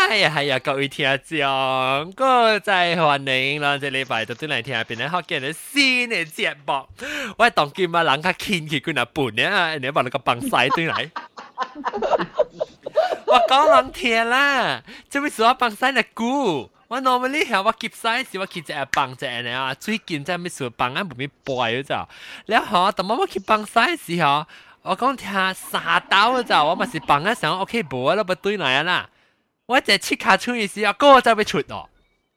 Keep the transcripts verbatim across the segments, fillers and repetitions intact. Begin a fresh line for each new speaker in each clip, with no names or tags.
哎呀，係啊，各位聽眾，個再歡迎啦！這禮拜就轉來聽下邊咧學見嘅新嘅節目。我當今啊人較輕起佢那半呢，你把那個幫曬轉來。我講人聽啦，這邊是我幫曬嘅鼓。我 normally 係我接曬時我去只幫只呢啊，最近真係咩幫啊冇咩背嗰陣。然後當我去幫曬時候，我講聽沙刀嗰陣，我咪是幫一聲 OK 冇啦，不對來啦。我只切卡出嘅時候，嗰個就要出咯。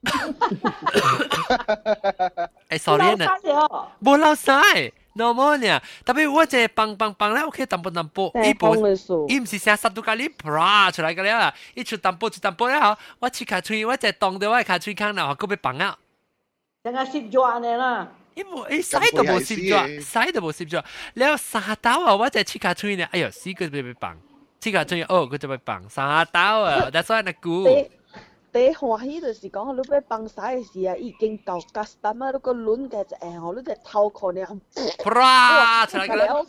誒，sorry 呢，冇漏曬。normal 呢，特別我只幫幫幫咧 ，OK 淡薄淡薄，伊部伊唔是成十度咖喱 bra 出來個了，伊出淡薄出淡薄了後，我切卡吹，我只當到我卡吹坑啦，我嗰邊幫啊。
成個攝咗安尼啦，
伊冇，伊曬都冇攝咗，曬都冇攝咗，แล้ว沙刀啊，我只切卡吹呢，哎呦，死佢俾俾幫，切卡吹哦，佢就俾幫沙刀啊，但係所以那股。
第歡喜就是講，你俾幫曬嘅時啊，已經夠 custom 啊，你個輪嘅就誒，我你隻頭殼呢，
啪出來個了。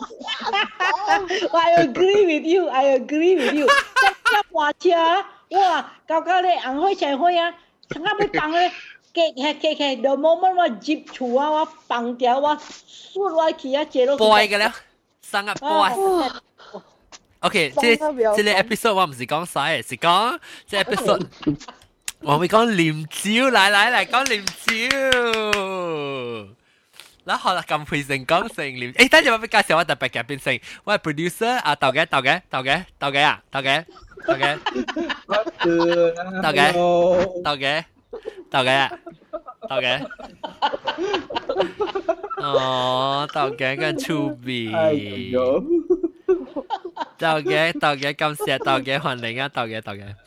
I agree with you, I agree with you。即係話車，哇，搞搞咧紅開成開啊，成日俾幫咧，嘅嘅嘅嘅，到 moment 我接觸啊，我幫掉我，輸我去啊，借到。
boy 嘅了，生日 boy。OK，即係即係 episode 我唔是講晒，是講即係 episode。我會講念招，嚟嚟嚟講念招。嗱，好啦，咁配成講成念。誒，等陣我俾介紹我特別嘅變成，我係 producer 啊，豆嘅豆嘅豆嘅豆嘅啊，豆嘅豆嘅豆嘅豆嘅豆嘅豆嘅。哦，豆嘅跟粗鼻。豆嘅豆嘅咁錫豆嘅歡迎啊豆嘅豆嘅，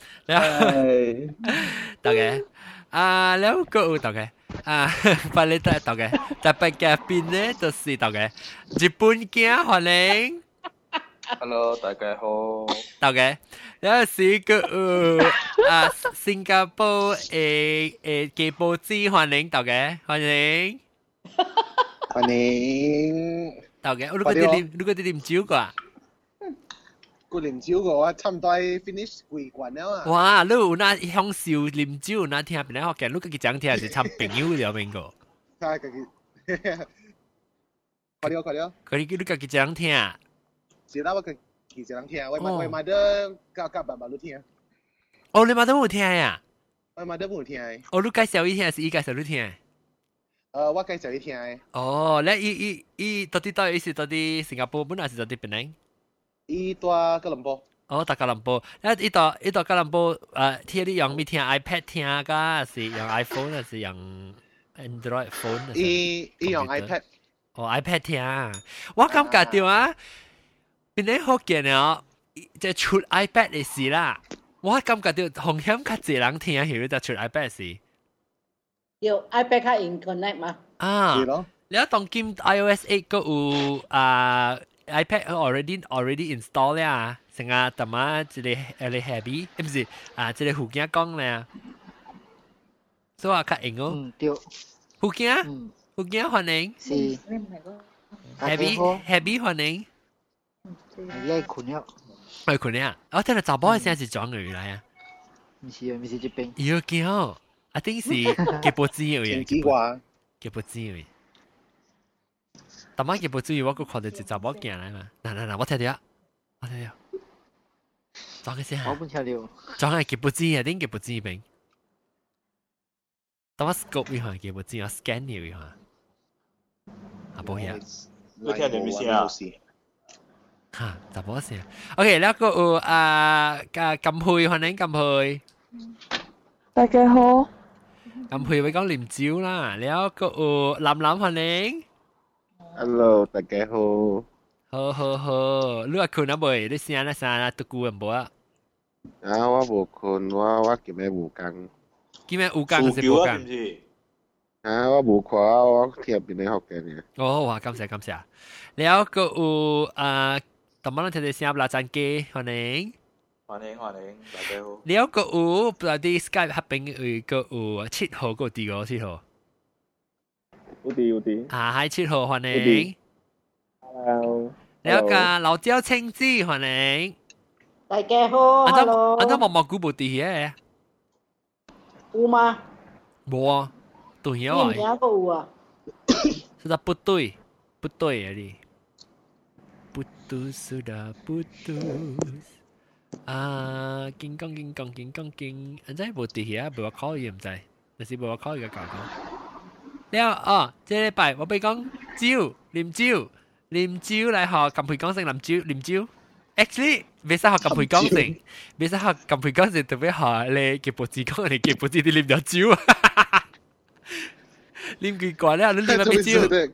豆嘅啊แล้วก็豆嘅啊，快啲得豆嘅，特別嘅邊咧就是豆嘅，日本嘅歡迎
，Hello 大家好，
豆嘅，แล้ว是個啊新加坡誒誒嘅報紙歡迎豆嘅歡迎，
歡迎
豆嘅，我如果啲念如果啲念招個啊。
個念招個我差唔多 finish 幾關了啊！
哇，你有那享受念招，有那聽邊咧學嘅，你個講聽是參朋友了邊個？
係佢，快啲快啲！
佢你你個講聽啊？
是啦，我佢其實人聽，我我媽都教教爸爸都聽。
哦，你媽都冇聽呀？
我媽都冇聽。
哦，你介紹一聽，是伊介紹你聽？
誒，我介紹你聽。
哦，你伊伊伊到底到底是到底新加坡本還是到底檳城？
伊在吉隆坡。
哦，在吉隆坡。那伊到伊到吉隆坡，誒，聽你用咩聽 iPad 聽㗎？是用 iPhone 還是用 Android phone？
伊伊用 iPad。
哦 ，iPad 聽。我感覺到啊，邊啲好見啊，即出 iPad 嘅事啦。我感覺到紅險較濟人聽，曉得出 iPad 事。
有 iPad 卡 internet 嘛？
啊，係咯。你一當今 iOS eight 個有啊？iPad already already install 啦，成日特麼一個誒你 happy，唔是啊，一個附件講咧，所以話較用哦。
嗯，對。
附件，附件歡迎。
是。
happy happy 歡迎。
你係困了。
係困了，我聽到查甫嘅聲是裝嘅嚟啊。
唔是啊，唔是這邊。
要叫，I think 是吉布茲嘅嘢。
吉話。
吉布茲嘅。但係佢唔注意，我個看到一隻某件嚟嘛。嗱嗱嗱，我睇到，我睇到，裝嘅先。
我唔聽到。
裝係佢唔知啊，點佢唔知邊？但我 scope 一下佢唔知，我 scan 佢一下。啊，冇嘢。
你聽到咩聲啊？
嚇，就冇聲。OK，แล้วก็有啊，กำพุย歡迎กำพุย。
大家好。
กำพุย會講念招啦，แล้วก็有林林歡迎。
Hello， 大家好。
好好好，你話困啊未？你聲啊聲啊，讀古人冇啊？
啊，我冇困，我我今日冇工。
今日有工是冇工？
啊，我冇看，我聽邊啲學嘅呢？
哦，哇，感謝感謝。แล้วก็有啊，ตอนนั้นเราจะเสียบลาจันเก歡迎。
歡迎歡迎，大家好。
แล้วก็有不知啲 Skype 合併有個有七號個第個七號。
有啲有啲。
啊，係七號歡迎。
Hello。
แล้วก็老椒青子歡迎。
大家好。
อันนั้นอันนั้น毛毛菇冇啲嘢。
有嗎？
冇啊，對呀
你名個有啊？
sudah putus putus ya ni putus sudah putus啊金剛金剛金剛金唔知冇地下冇話考嘢唔知但是冇話考嘢嘅教講了哦這禮拜我俾講蕉啉蕉啉蕉嚟學金培講成啉蕉啉蕉 actually 未使學金培講成未使學金培講成特別學你嘅脖子講你嘅脖子啲啉咗蕉啉幾罐咧？你啉乜咩蕉？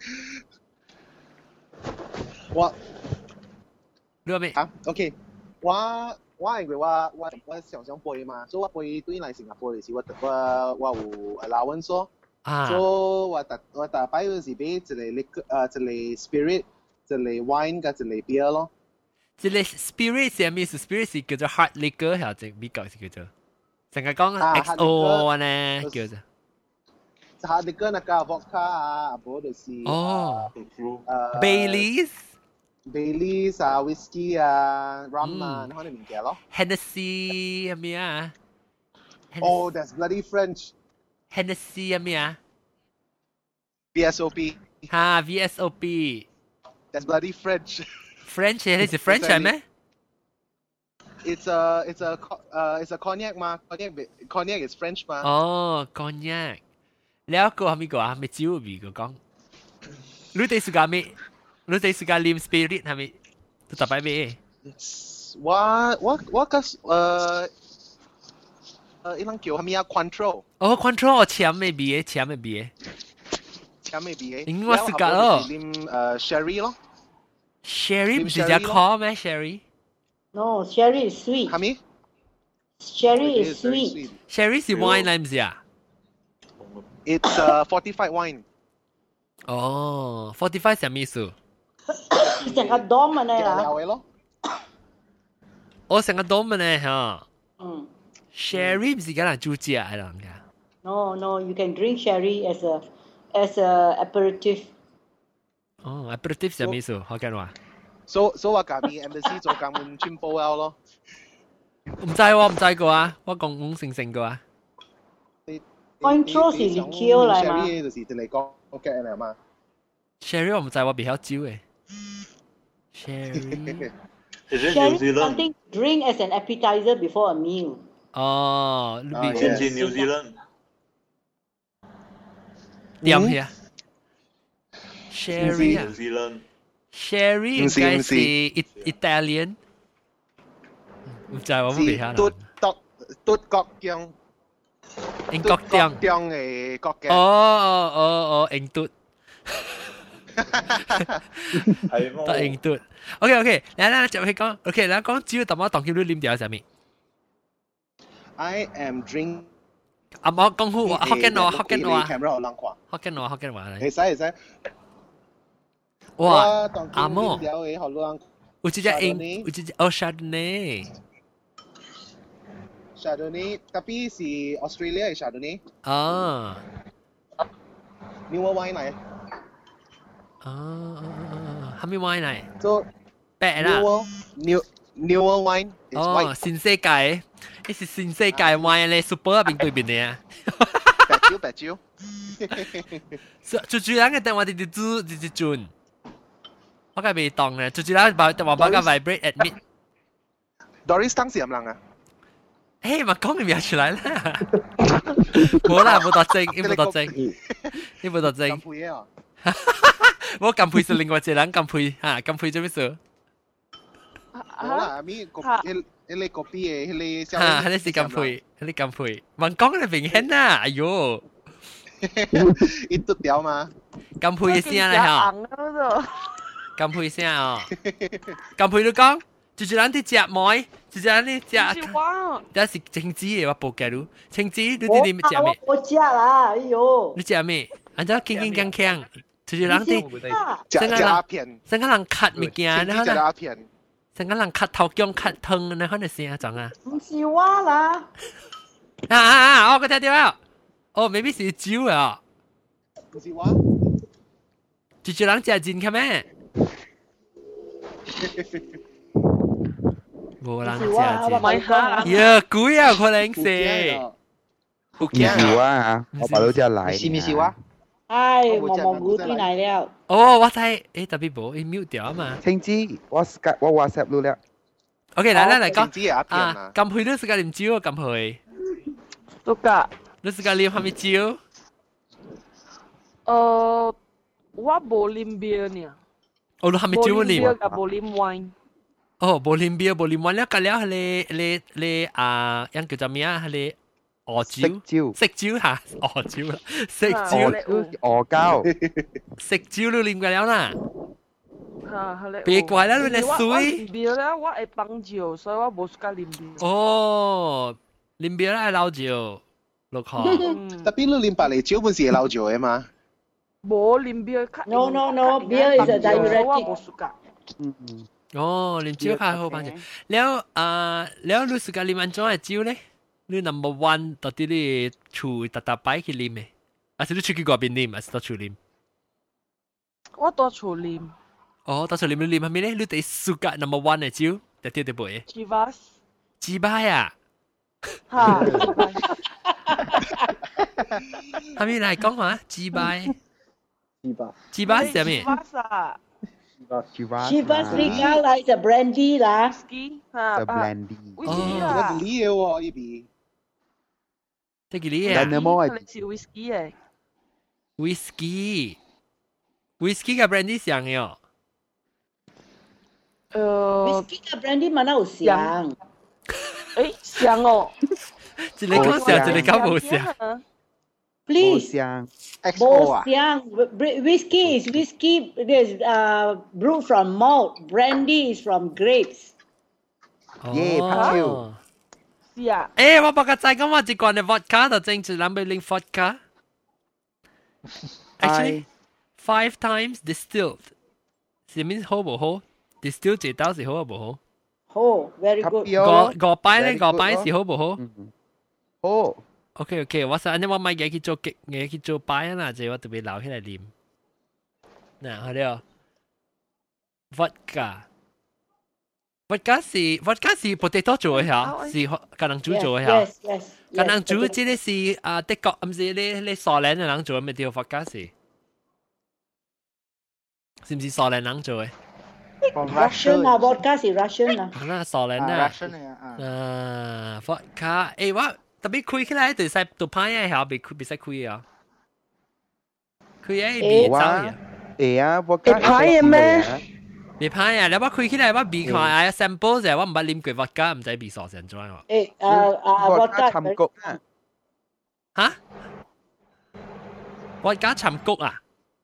我
你話咩？
啊 ，OK， 我我係我我我常常背嘛，所以我背對嚟新加坡嘅時，我我我有 allowance 咯，
啊，
所以我特我特擺嗰時俾一個 liquor 誒一個 spirit， 一個 wine 加一個 beer 咯。
一個 spirit 係咩？spirit 是叫做 hard liquor，係只美國是叫做，成日講 X O 呢叫做。
hard liquor 那個 vodka 啊，或者是
哦
誒
，Baileys。Baileys
啊 ，whisky 啊 ，rum 啊，嗰啲物件咯。
Hennessy 係咩啊
？Oh, that's bloody French.
Hennessy 係咩啊
？V S O P.
嚇 V S O P.
That's bloody French.
French 你係 French 係咩
？It's a it's a uh it's a cognac 嘛 ，cognac cognac is French 嘛。
哦 ，cognac。แล้วก็มีก็ไม่จิ้วมีก็講รู้ได้สุกาไม่รู้ได้สุกาลิมสปิริต係咪ต่อไปไม่
我我我個誒誒一樣叫係咪啊 control
哦 control 簽ไม่บี嘅簽ไม่บี嘅
簽ไม่บี嘅
應該สุกา咯
ลิม誒 sherry 咯
sherry 唔係只 call 咩 sherry
No sherry is sweet
係咪
Sherry is sweet
sherry 是 wine 嚟唔係啊
It's a fortified wine.
哦 ，fortified 係咩意思？
成個 dom 嘅咧啦。
咯。
我成個 dom 嘅嚇。
嗯。
Sherry 唔是講人煮食係人㗎。
No no, you can drink sherry as a as a aperitif.
哦 ，aperitif 係咩意思？福建話。
So so 我隔壁 embassy 做咁樣全部有咯。
唔知喎，唔知個啊，我講講成成個啊。
Control 是 liqueur 嚟嘛
？Sherry 就是嚟講嘅嚟嘛。
Sherry 我唔知，我比較少嘅。Sherry
Sherry is something drink as an appetizer before a meal.
哦，你比
先至 New Zealand。
點去啊 ？Sherry 啊
New Zealand。
Sherry 應該是 Italian。唔知我冇比較。
嘟嘟嘟角醬。
英國醬
嘅國嘅。
哦哦哦哦，英嘟。
係麼？
得英嘟。OK OK，嚟嚟就去講。OK，嚟講只要特麼當叫你啉掉係咪
？I am drink。
啊，我講好福建話，福建話。
camera 好難看。
福建話，福建話嚟。
會使會使。
哇，阿摩。
有嘅好難。
有隻隻英，有隻隻哦 Chardonnay。Chardonnay,
tapi si Australia ay Chardonnay.
Ah.
Newer wine 嚟。
啊，係咪 wine 嚟？
So
白啦。
Newer, new newer wine is white.
哦，新世界，呢是新世界 wine 咧 ，super 入邊對邊嘅啊。
白椒白椒。
最主要嘅電話啲啲煮啲啲轉，我梗係未當咧。最主要把電話把個 vibrate admit。
Doris 當時有冇人啊？
誒，咪講你名出嚟啦！冇啦，冇特證，呢冇特證，呢冇特證。
咁配啊！
我咁配是另外一個人咁配嚇，咁配做咩事？
冇啦，阿咪個迄迄個 copy 嘅迄個小。
嚇，迄個是咁配，迄個咁配。問講你明顯啊！哎呦，
一嘟掉嘛。
咁配嘅聲嚟嚇。咁配聲哦。咁配都講。就係咱啲食糜，就係咱啲食。但是青子嘅我報記錄，青子你啲點食咩？
我食啦，哎呦！
你食咩？按照鏗鏗鏘鏘，就係咱啲。
食食鴉片。
成個人咳物件，然後
呢？鴉片。
成個人咳頭薑咳湯，然後你聲種啊？
唔是我啦。
啊啊啊！我個聽到啊！哦，maybe 是酒啊。
唔是我。
就係咱食真嘅咩？冇人食啫，呀貴啊可能是， 福
唔是我啊，我把老家來。
是唔是我？
唉，毛毛菇對嚟了。
哦，我睇誒特別冇，誒 mute 掉啊嘛。
青枝，我 Skype 我 WhatsApp 你了。
OK，嚟嚟嚟講。
青枝啊，
啊，咁佢都是個啉酒啊，咁佢。
都噶。
你是個啉係咪酒？
誒，我冇啉 beer 呢。
哦，你係咪酒冇啉？
冇啉 wine。
哦，冇啉 beer，冇啉 wine，了隔了係你你你啊，樣叫做咩啊？係你鵝酒。
酒。
食酒嚇，鵝酒啦，食酒。
鵝膠。
食酒都啉過了啦。
嚇，係咧。
別怪啦，你嚟水。
我啉 beer 咧，我係放酒，所以我冇時間啉 beer。
哦，啉 beer 係撈酒，六號。
特別你啉白梨酒本是係撈酒嘅嘛？
冇啉 beer。
No no no，beer is a diuretic。
我冇時間。
嗯嗯。
哦，啉酒較好幫助。แล้ว啊，แล้วรู้สึก啉安怎嘅酒咧？你 number one 到底你厝特特擺去啉嘅，還是你出去嗰邊啉，還是到厝啉？
我到厝啉。
哦，到厝啉你啉係咪咧？你第สุก number one 嘅酒，特啲特杯。
Chivas。
Chivas 啊？
嚇。
係咪嚟講話 Chivas？
Chivas。
Chivas 係咩
？Chivas 啊。
Chivas
Chivas Regal là is a brandy lah.
Whisky ha.
The brandy.
Whisky
lah. Cái lý yêu à, ý bị.
Cái gì à?
Dynamo à?
Whisky à?
Whisky. Whisky 嘅 brandy 香嘅。
呃
，whisky 嘅 brandy 嘛哪有香？
誒香哦。
一個講香，一個講冇香。
Please.
香。
冇香。Whisky is whiskey. It is uh brewed from malt. Brandy is from grapes.
耶，拍照。
是啊。
誒，我不過再講我一罐嘅 vodka 就整住兩杯零 vodka。Actually, five times distilled. 是面好唔好 ？Distill 這道是好唔好？
好 ，very good。
個個擺咧，個擺是好唔好？
好。
OK OK，我想你我買嘢去做嘅嘢去做擺啦，就我特別留起來啉。嗱，好了 ，vodka。vodka 是 vodka 是 potato 做嘅嚇，是橄欖豬做嘅嚇。
Yes yes。
橄欖豬即係是啊德國，唔是你你蘇聯嘅人做嘅咩條 vodka 是？是唔是蘇聯人做嘅
？Russian 啊 ，vodka 是 Russian 啊。
那蘇聯啊。Russian 啊。vodka， 誒我特別開起來對使對派嘅嚇，別別使開啊。開誒別走嘅。
誒啊，vodka
派嘅咩？
別派啊！你我開起來我別看啊 sample 就我唔捌啉過 vodka，唔知別傻成怎喎。
誒啊啊
vodka 參谷啊！
嚇 ？vodka 參谷啊？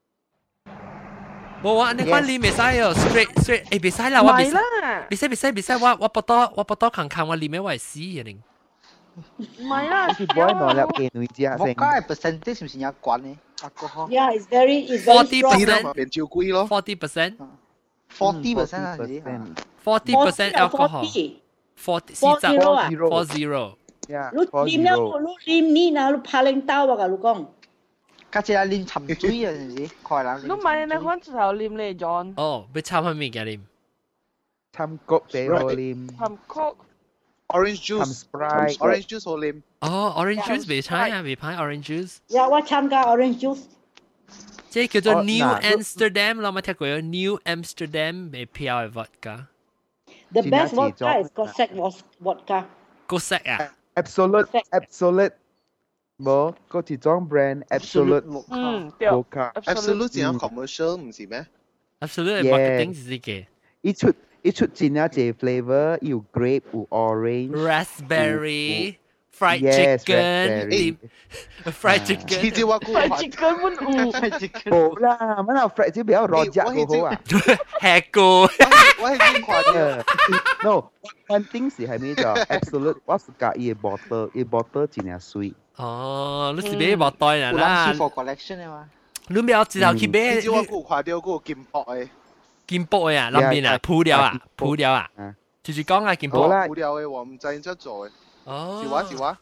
冇啊！你講啉未使哦 ，straight straight 誒別使啦，我別使，別使別使別使，我我不多我不多看看我啉咩我係死嘅你。
唔係啦，
是唔會攞入嘅女仔先。
vodka 嘅 percentage 是唔是有關呢 ？alcohol。
Yeah, it's very it's very
forty percent
變照貴咯。
forty percent。forty
percent 啊，係。
forty percent alcohol。forty 四十 four zero。
你啉了，你啉你嗱，你拍領刀啊！你講。
家姐啊，啉沉水啊，是唔是？快啦！
你買你款時候啉咧，John。
哦，要參乜物件啉？
參谷俾我啉。
參谷。
Orange juice。Orange juice 好啉。
哦 ，orange juice 未採啊，未派 orange juice。
呀，我參加 orange juice。
即係叫做 New Amsterdam，你有冇聽過？New Amsterdam 未漂嘅 vodka。The
best vodka is Cossack vodka。
Cossack 啊
？Absolute，absolute。冇，嗰隻裝 brand Absolute。
嗯，
對。
Absolute 只有 commercial 唔是咩
？Absolute marketing 是呢個。
一出一出真啊，隻 flavour 有 grape 有
orange。Raspberry。Fried chicken，fried chicken，
呢啲我估
fried chicken 滿有
fried chicken，
冇啦，乜嘢 fried 只比較熱隻好好啊。
吃過，
我係邊款嘅
？No，one thing 是係咩就 absolute， 我是介意 bottle， 一 bottle 真係水。
哦，你是買冇袋人啦。
for collection 啊嘛。
你唔要之後去買。
呢啲我估看到嗰個金箔嘅。
金箔嘅啊，裏面啊，鋪料啊，鋪料啊，就是講啊，金箔。
鋪料嘅我唔知出做嘅。
哦，
是話是話，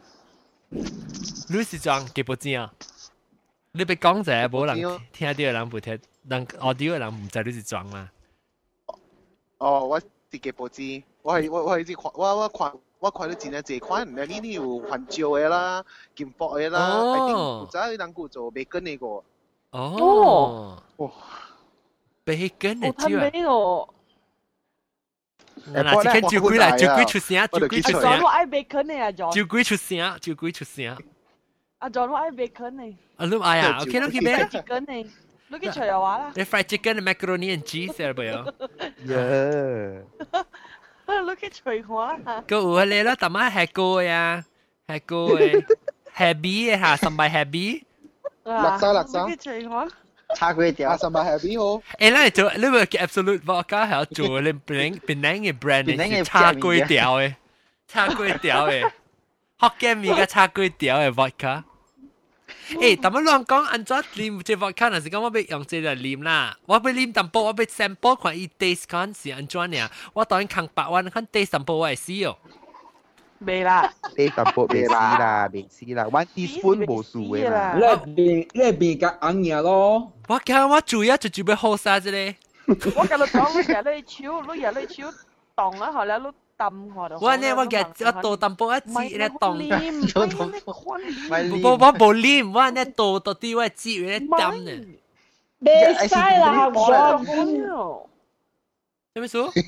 你是裝幾部錢啊？你別講者，冇人聽到嘅人唔聽，人 audio 嘅人唔知你是裝嘛？
哦，我自己報紙，我係我我係知看我我看我看到真係幾款，呢呢有環椒嘅啦，金箔嘅啦，I think 唔知有能夠做 bacon 呢個。
哦。哦。bacon 嘅椒啊。
哦。
嗱，即刻照鬼啦，照鬼出聲，照鬼出聲。
John 我愛 bacon 呢啊 John。
照鬼出聲，照鬼出聲。
啊 John 我愛 bacon 呢。
啊，你愛啊 ？OK， 你去咩
？chicken 呢？你去除又話啦。
你 fried chicken macaroni and cheese 係咪啊？
耶！
你去除我啦。
個有你啦，但係係個呀，係個嘅 happy 嘅嚇，甚至 happy。
辣沙辣沙。
你去除我。
叉鬼條，
甚至 happy 好。
誒，你做你會 absolute vodka 係要做你邊邊嘅 brand 嘅叉鬼條嘅，叉鬼條嘅，福建面嘅叉鬼條嘅 vodka。誒，但係亂講，按咗啉隻 vodka 嗰時講，我要用這個啉啦，我要啉淡薄，我要 sample 看伊 taste 看是安怎樣，我當然扛百萬看 taste 淡薄我會試哦。
未啦，
你淡薄未試啦，未試啦，one teaspoon 冇數嘅啦。
你邊你邊夾硬嘢咯？
我驚我煮一就煮要好晒啫咧。
我今日講你日你炒，你日你炒凍啊，後來你抌我度。
我呢我日我倒淡薄一支咧凍。
唔
我我冇啉，我呢倒到啲我支咧抌呢。
未使啦，我。
做咩數？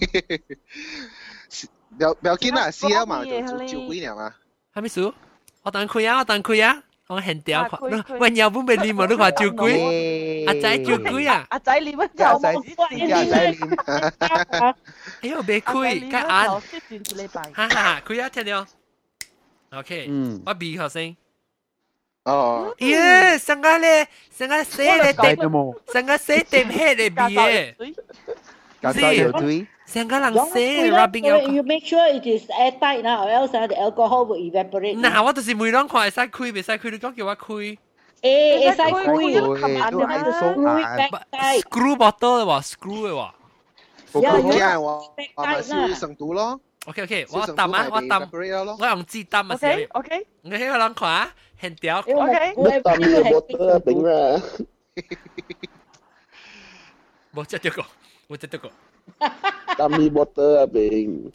不要不要緊啦，試啊嘛，就就就幾年嘛。
係咩數？我等佢啊，我等佢啊。我很屌，喂，要不沒啉我都話照鬼，阿仔照鬼啊，
阿仔啉乜就
阿仔阿仔啉，
哎呦別開，加眼，哈哈，開一聽到 ，OK，我鼻頭先，
哦，
耶，上個咧，上個死咧點，上個死點黑咧鼻嘅，
是。
成個人寫 rubbing alcohol.
You make sure it is airtight now, or else the alcohol will evaporate.
嗱，我就是每當看會使開，未使開，你講叫我開。
誒，會使開，
都係數
screw bottle 喎 ，screw 嘅喎。
我講嘅喎，我咪是成都咯。
OK OK，我抌啊，我抌，我用紙抌啊先。
OK OK，
我喺個人看啊，很屌。
OK，
你抌嘅 bottle 啊，頂啊！
冇隻得個，冇隻得個。
Dummy bottle 啊，邊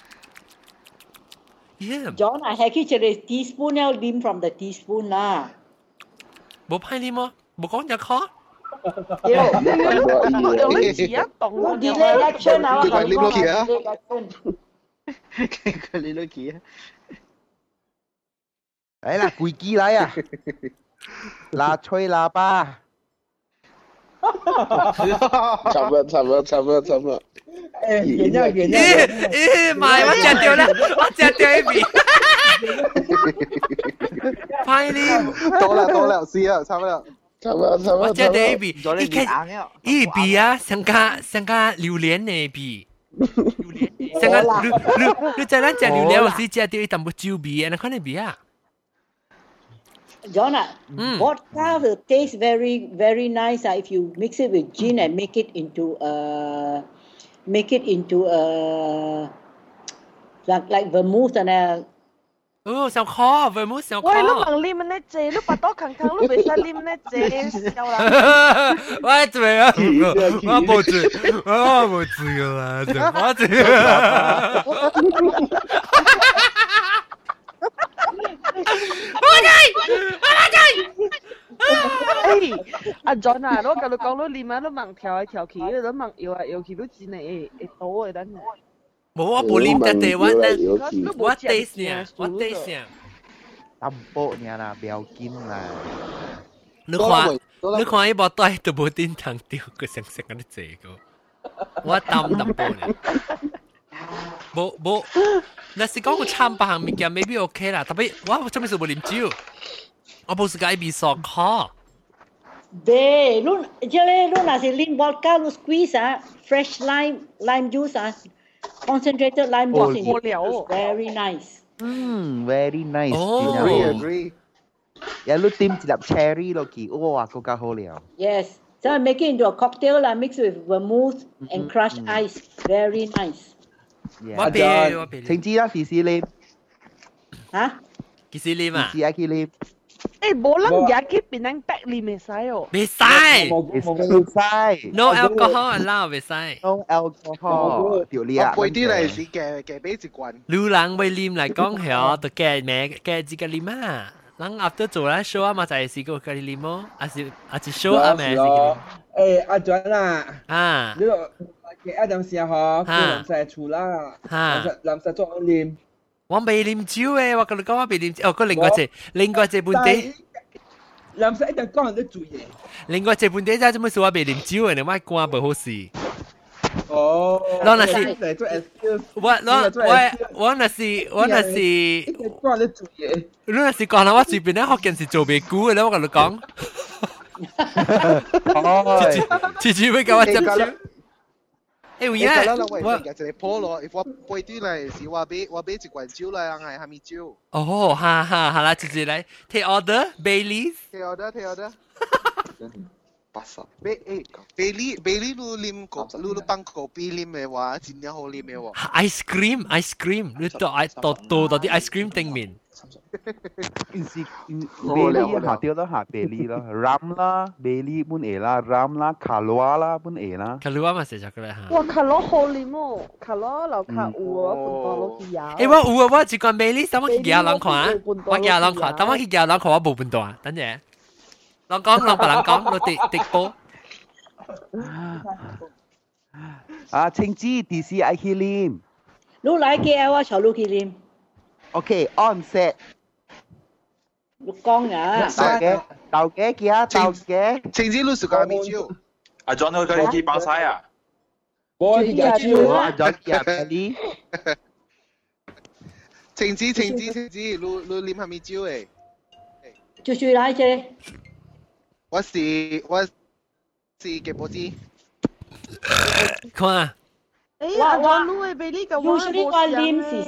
？John， I have 佢隻 teaspoon 要啉 from the teaspoon 啦。
冇派啉麼？冇講就講。
有有有你字啊，動
我 delay action 啊，我講 delay action。
佢你都記啊？
嚟啦，攰機嚟啊！喇吹喇叭。
差唔多，差唔多，差唔多，差唔多。誒，見咗，見咗。
咦咦，買我隻掉啦，我隻掉一邊。派啲。
多啦，多啦，試啊，差唔多。
差唔多，差唔多。
我隻掉一邊，一看，一邊啊，上加上加榴蓮呢邊。榴蓮，上加榴榴，你在咱食榴蓮，我是食掉一啖酒味，那看你邊啊？
John, mm. vodka will taste very, very nice uh, if you mix it with gin and make it into a, make it into a, like like vermouth and a.
Oh, 上課 vermouth 上課。
喂，你問你們呢隻，你拔多坑坑，你未使你們呢隻，夠啦。
我嘴啊，我冇嘴，我冇嘴噶啦，我嘴。我哋，我哋。
誒，阿 John 啊，我甲你講，你念啊，你問跳來跳去，你問搖來搖去，你真係會倒嘅，等下。
冇，我冇念得地，我呢，我 taste 呢，我 taste 呢。
淡薄呢啦，不要緊啦。
你看，你看伊部袋都冇點通掉，佢成成嗰啲字個，我淡淡薄呢。冇冇，那是講個參白行物件 maybe OK 啦，特別我做咩事冇啉酒，我冇時間比索卡。
對，你即係你那是啉 vodka，你 squeeze 啊 ，fresh lime lime juice 啊 ，concentrated lime juice is very nice。
嗯 ，very nice。
哦
，agree agree。
有你點一粒 cherry 落去，哇，更加好了。
Yes， so make it into a cocktail 啦 ，mix with vermouth and crushed ice， very nice。
我俾我俾。
請知啦，試試你。
嚇？
幾時啉啊？
試下佢你。
誒，冇人也去變成白你未使哦。
未使。
未使。
No alcohol allowed 未使。
No alcohol。條例啊。
我背啲嚟是嘅嘅俾一罐。
流浪為啉嚟講係，就嘅咩嘅自己啉啊。人 after 做啦 show 啊嘛，就係試過佢啉咯，還是還是 show 啊咩？
誒，阿俊啊，
啊，
呢度嘅一陣時嗬，叫林石廚啦，林石林石做念。
我未啉酒誒，我跟你講我未啉酒，哦，個另外一另外一本地。
林石一陣講人都做嘢。
另外一本地就做咩事我未啉酒誒，你咪講唔好事。
哦，
我那是我我我我那是我那是，
講你做嘢，
你那是講啦，我隨便咧學件事做未久嘅咧，我同你講。次次會教我執招。誒，為啊，
我就係破咯，如果背啲嚟是話俾話俾一罐酒啦，係係咪酒？
哦，哈哈，好啦，直接嚟 take order Baileys。take
order，take order。八十，俾誒，貝利貝利路啉個，路路幫個貝啉嘅話，真係好啉嘅喎。
ice cream ice cream，你到 ice 到到到啲 ice cream 頂面。
件事貝利下掉啦下貝利啦 ，rum 啦，貝利本嘢啦 ，rum 啦，卡羅啊啦本嘢啦。
卡羅啊嘛食咗佢啦嚇。
哇，卡羅好啉哦，卡羅樓卡有啊，半多攞幾廿。
誒我有啊，我一罐貝利，等我去夾人看啊，我夾人看，等我去夾人看，我冇半段，等陣。人講，人別人講，我直直播。
啊，青枝 D C I 去啉。
你嚟 K L 啊，潮路去啉。
OK，on set。
你講啊。
豆嘅，豆嘅嘅啊，豆嘅。
青枝你食過咪酒？
阿 John 佢佢去幫晒啊？
我去飲酒
啊。阿 John 飲啲。
青枝青枝青枝，你你啉下咪酒誒？
就最嚟啫。
我是我是嘅波子。
看啊！
誒，阿 John 你會俾呢個我
，usually 我啉是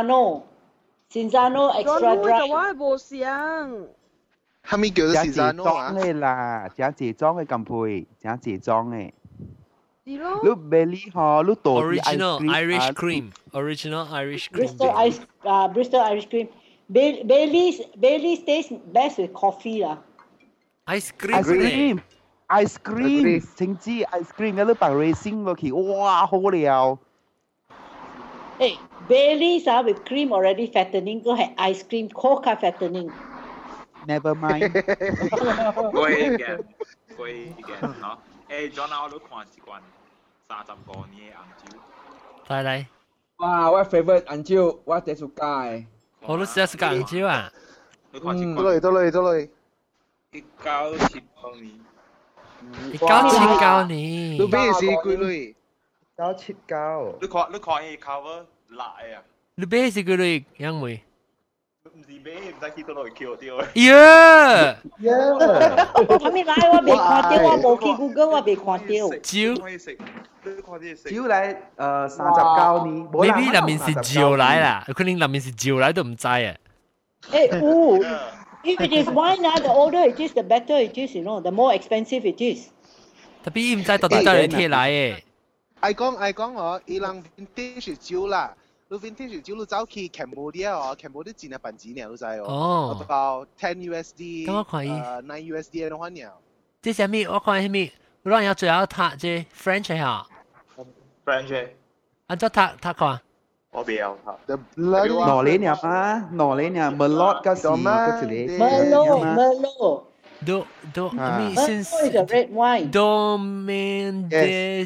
Cinzano，Cinzano extra dry。
我係冇想。
係咪叫做 Cinzano 啊？
正嘅啦，正正裝嘅咁配，正正裝嘅。
係咯。
你貝利嗬，你多啲
Original Irish cream，original Irish cream。
Bristol ice 啊 ，Bristol Irish cream。Bailey's Bailey's tastes best with coffee 啦。
ice cream
ice cream ice cream 青枝 ice cream 有啲白 racing 落去，哇好料！
誒 Bailey's 啊 with cream already fattening， 嗰係 ice cream coca fattening。
Never mind。
貴嘅，貴嘅，嚇！誒 John 我都看一罐三十五年嘅紅酒。
嚟嚟。
哇！我 favorite 紅酒，我最suka嘅。
我都試下食紅酒啊！
你看一罐。
得嚟得嚟得嚟。
一九七九年，
一九七九年，
你咩是幾類？
九七九。
你看你看伊 cover 辣嘅啊！
你咩是幾類？因為
唔是咩，唔使去到度 Q 掉嘅。
耶！
耶！我咪來，我未看到，我冇去 Google， 我未看到。
酒，
酒嚟誒三十九年。
maybe 裡面是酒來啦，可能裡面是酒來都唔知啊。
誒，有。If it is wine, the older it is, the better it is. You know, the more expensive it is.
特別唔知到底到底貼來誒。
I 講 I 講我，伊人 vintage 酒啦，你 vintage 酒你走去 Cambodia 哦 ，Cambodia 錢係笨錢呢，你知哦。
哦。
about ten U S D，
咁我看伊。
誒 nine U S D 嘅款呢。
這是咩？我看係咩？我讓要最後讀這 French 嚇。
French。
按照讀讀看。
我不要他。
哪里呢嘛？哪里呢 ？Merlot 個是個之類。
Merlot, Merlot.
Do do I mean
since is a red wine.
Domaine des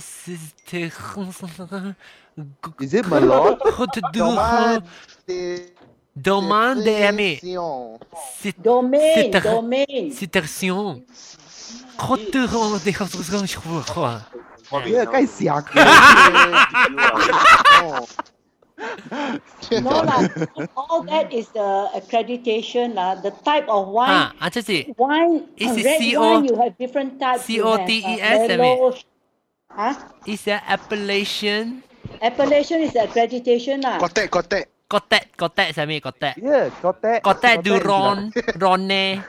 Is it Merlot?
Domaine de ami.
Domaine, domaine.
Citation. Crotte des constructions je crois.
呢個雞屎啊！
No lah, all that is the accreditation lah. The type of wine.
Ah, ah,這是
wine.
Is it
red
C O
wine you have different types.
C O D E S
Merlot. Huh?
Is that appellation?
Appellation is accreditation lah.
Kotek, kotek.
Kotek, kotek 係咩？kotek。
Yeah, kotek.
Kotek du Ron, Ronne。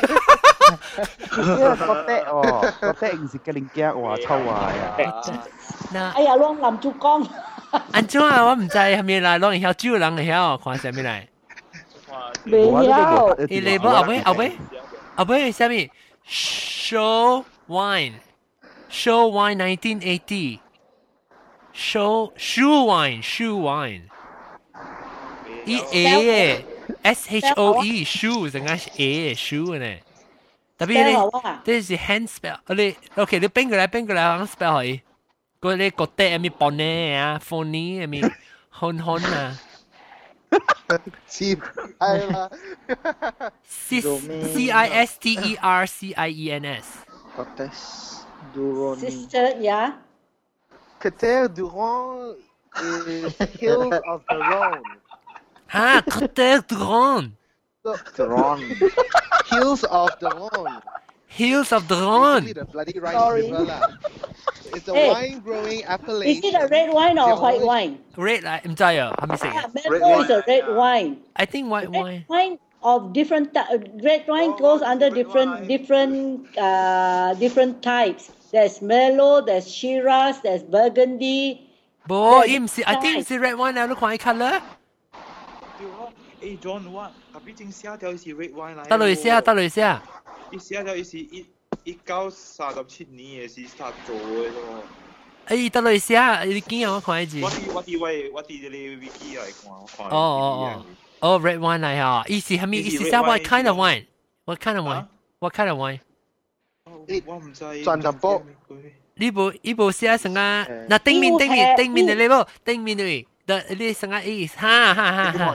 Yeah, kotek 哦，kotek 唔是嘅零件，哇臭壞
啊！
哎呀，攞林珠江。
安怎啊？我唔知係咪來，攏會曉酒人會曉，看啥物來？
未曉。
伊嚟無後尾後尾啊，不是下面 show wine，show wine nineteen eighty，show shoe wine，shoe wine， 一 A 嘅 S H O E shoe 成個 A 嘅 shoe 呢。特別你，這是 hand spell，你 OK 你邊個來邊個來講 spell 可以？嗰你覺得係咪 bonnet 啊 ，phony 係咪 hon hon 啊？
接係啦
C C I S T E R C I E N S
Cortes Duroni.
Sister, yeah.
Côte Durand is Hills of the Rhone.
Ah, Côte Durand.
Durand.
Hills of the Rhone.
Hills of the Rhone.
The bloody rice
Sorry.
river lah. It's a
Hey.
wine growing appellation.
Is it a red wine or white wine?
Red 嚟，唔知啊，係咪食
Yeah,
啊
Merlot is a red wine.
I think white
Red
wine.
wine of different ty- red wine goes under different different uh different types. There's Merlot, there's Shiraz, there's Burgundy.
冇，伊唔是，I think 唔是 red wine 啊，你看伊 colour。
誒 John 我特別正寫條是 red wine 嚟。
得落寫啊，得落寫啊。
伊寫條是一一九三十七年嘅是殺做嘅咯。
誒，得落寫啊，你見啊，我看伊字。
我啲我啲喂我啲你 wiki 嚟看，我看。
哦哦哦，哦 red wine 嚟嚇，伊是係咪？伊是寫 what kind of wine？What kind of wine？What kind of wine？
我唔知。
轉淡薄。
呢部呢部寫成啊，嗱頂面頂面頂面你冇頂面你，得你成啊意哈哈哈哈。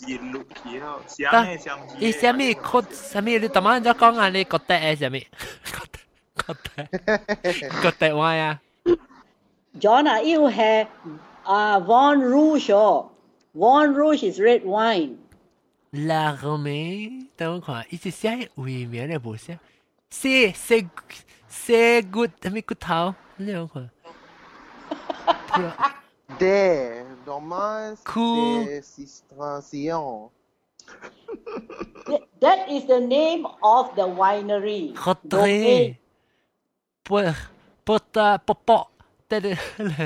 伊寫咩曲？寫咩？你特晚咗講啊？你覺得係寫咩？覺得覺得 wine 啊
John, ah, you have uh, Vin Rouge. Oh. Vin Rouge is red wine.
La Romaine，等我看，伊是寫位名咧無寫，寫寫寫 good 係咪 good 頭？你我看。
De Dommage
Cool.
de Cistration.
That is the name of the winery.
Rodré，不不得不不，得得。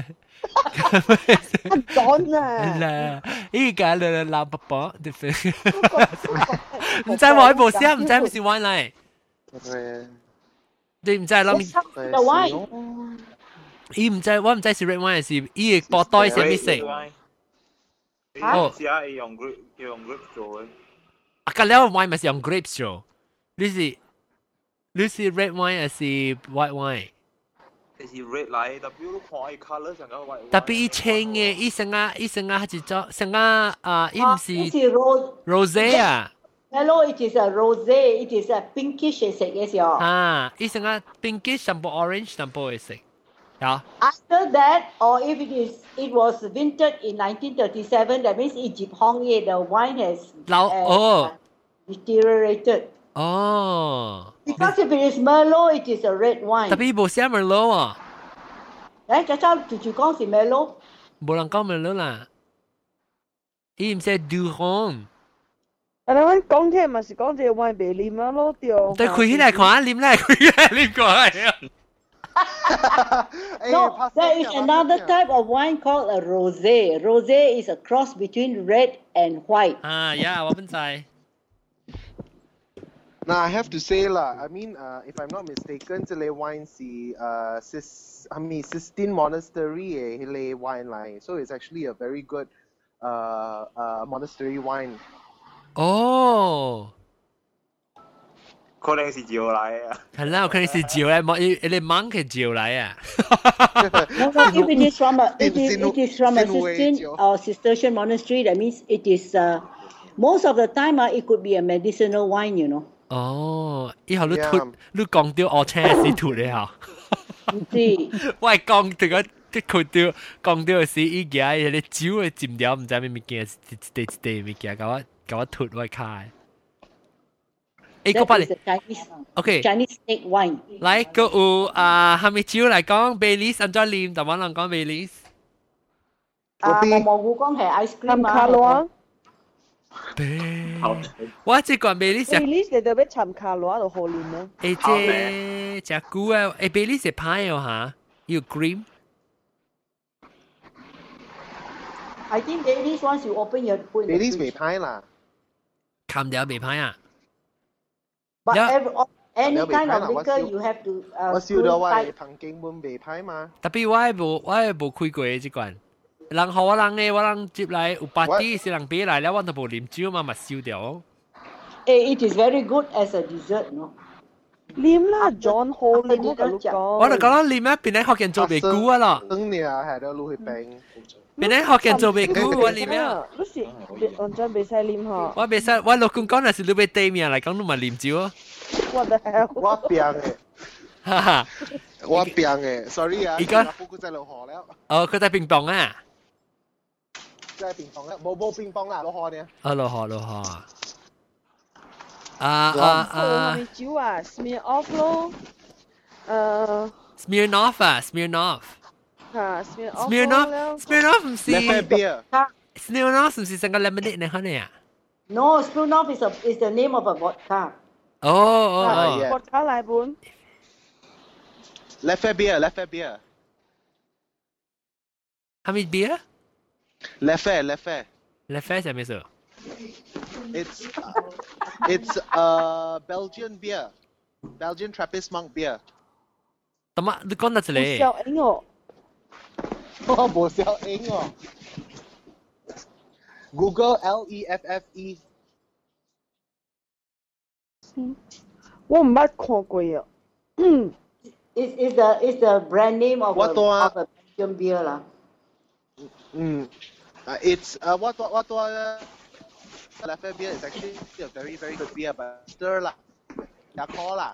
講啊！
啦，依家你鬧伯伯，對唔對？唔知我喺部寫，唔知係咪是 wine 嚟？你唔知諗？
The wine.
伊唔知，我唔知是 red wine 還是伊個波袋係咩色？
哦，試下用 grape 用 grape 做嘅。
啊，咁了 wine 咪是用 grapes 做？你是你是 red wine 還是 white wine？
係 red 嚟，特別你看伊 colour 上個 white。
特別伊青嘅，伊成啊伊成啊係做成啊啊，伊唔是
It is rose.
rosé 啊。
Hello, it is a rosé. It is a pinkish 嘅色嘅時候。
啊，伊成啊 pinkish 淡薄 orange 淡薄嘅色。Yeah.
After that, or if it is, it was vinted in nineteen thirty-seven. That means Egypt Hong Ye, the wine has
Lao-
uh,
oh.
deteriorated.
Oh.
Because if it is Merlot, it is a red wine.
特別冇寫 Merlot 啊，
誒，早早住住講是 Merlot。
冇人講 Merlot 啦，伊唔寫 Durand。
啊！你揾講起咪是講隻 wine 俾你嘛咯，掉。
對，開起來看，啉來開起來啉看。
No, there is another type of wine called a rosé. Rosé is a cross between red and white.
啊呀，我唔知。
Now I have to say lah, I mean, uh, if I'm not mistaken, 這類 wine 是 uh, Sis, I mean, Sistine Monastery 嘅迄類 wine 嚟 ，so it's actually a very good uh, uh, monastery wine.
哦。
可能是招嚟啊！
係啦，我可能是招嚟，冇你你芒嘅招嚟啊！
No, no, if it is from a, it is, it is from a Sistine or Cistercian monastery, that means it is, uh, most of the time, uh, it could be a medicinal wine, you know.
哦，以後你吐，你講到我請係吐你嚇。
唔知。
我係講到個，即佢到講到是依家你酒嘅佔掉，唔知咩物件，一地一地物件，搞我搞我吐我卡。誒，個百嚟 ，OK
Chinese snake wine。
來個有啊，係咪酒嚟講 Baileys，按照啉，台灣人講 Baileys。
啊，毛毛菇講係 ice cream 啊。
卡羅。
我只講 Baileys。
Baileys 你特別尋卡羅度好啉咯。
誒，即隻股啊，誒 Baileys 係派哦嚇，要 cream。
I think Baileys once you open your put in the
Baileys 未
fridge.
派啦，
冚掉未派啊？
But
Yeah.
every, any
了未
kind
歹
of
啦，我
liquor
燒
you have to
我
uh,
燒到
screw
我
tight.
朋經本未歹嘛。
特別我係無我係無開過嘅即款。人學我人嘅，我人接來有八啲是人俾來了，我都無啉酒嘛，咪燒掉。
Eh, It is very good as a dessert, no?
啉啦，John 好啉我同你講。
我就講啦，啉啊，邊啲學人做未久啊咯。
等你啊，係都攞去冰。
邊啲學人做未久，我啉啊。
你是按張未使啉嗬？
我未使，我老公講那是你俾對面嚟講，你咪啉酒啊。
我的 hell！
我病嘅，
哈哈，
我病嘅，sorry 啊。
而家
我估真係落河了。
哦，佢喺乒乓啊。
真係乒乓啦，冇冇乒乓啦，落河呢？
哦，落河落河。啊啊啊！
酒啊 ，smear off 咯，誒
，Smirnoff 啊 ，Smirnoff。
嚇 ，smear off。
Smirnoff，Smirnoff 唔是。
Leffe beer。
Smirnoff 唔是成個 lemonade 嚟開啊？
No, Smirnoff is a is the name of a vodka.
哦哦
哦。
vodka 嚟本。
Leffe beer，Leffe beer。
係咪 beer？Leffe
Leffe
Leffe 係咩事
？It's it's a Belgian beer, Belgian Trappist monk beer.
咁啊，你講得出嚟？
冇效應哦。
我冇效應哦。Google L E F F E。
我唔捌看過啊。
Is is the is the brand name of a,
What do I-
of a Belgian beer lah?
嗯，uh, it's uh, what what what uh, Leffe beer is actually a very very good beer, but stir 啦，加 call 啦。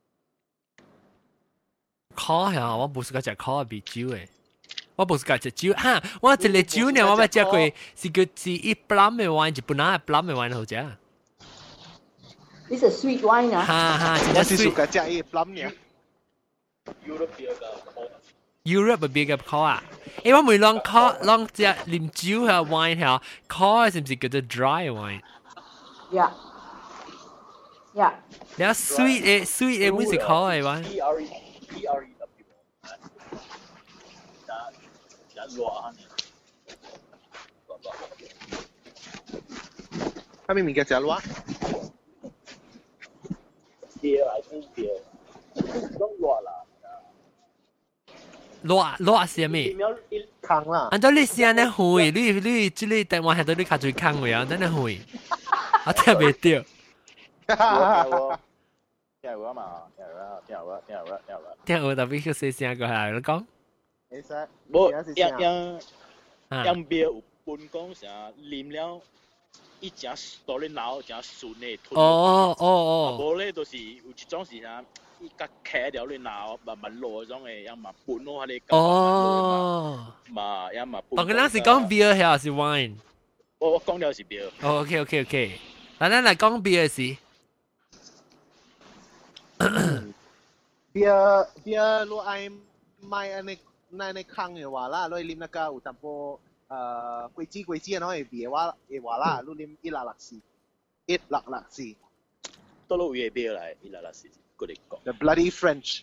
call 呀，我冇試過食 call 係酒嘅，我冇試過食酒嚇，我食嚟酒呢，我咪食過是叫是一 plum 嘅 wine，一半啊 plum 嘅 wine 好食。
It's a sweet wine 啊。
嚇嚇，
我是屬個食一 plum 嘅。
Europe 嘅 beer 嘅 call 啊，誒我每啷 call 啷只啉酒嘅 wine 係 call 係唔是叫做 dry wine？
Yeah. Yeah.
你話 sweet 嘅 sweet 嘅本是 call 嘅 wine。
係咪物件食攞
？Beer, I think beer. Don't 攞啦。
攞攞是咩？
坑啦。
按照你聲咧會，你你即係台灣係到你卡最坑嘅啊，真係會，我聽唔到。
聽有啊嘛，聽有啊，聽有啊，聽有啊，聽有啊。
聽有特別叫細聲過嚟，你講。
其實
冇，樣樣樣 beer 有本講成啉了，一隻到你腦隻順嘅吞。
哦哦哦。
無咧就是有一種是啥，伊甲卡了你腦慢慢落嗰種嘅，樣嘛本咯，你
哦。
嘛樣嘛本。
我剛剛是講 beer 還是 wine？
我我講了是 beer。
哦 ，OK OK OK， 嗱咱嚟講 beer 是。
beer beer 如果愛買安尼那那坑嘅話啦，攞去啉那個有淡薄誒貴枝貴枝嘅，攞去beer 話嘅話啦，攞啉一六六四，一六六四。
多攞位嘅 beer 嚟，一六六四，佢哋講。
The bloody French。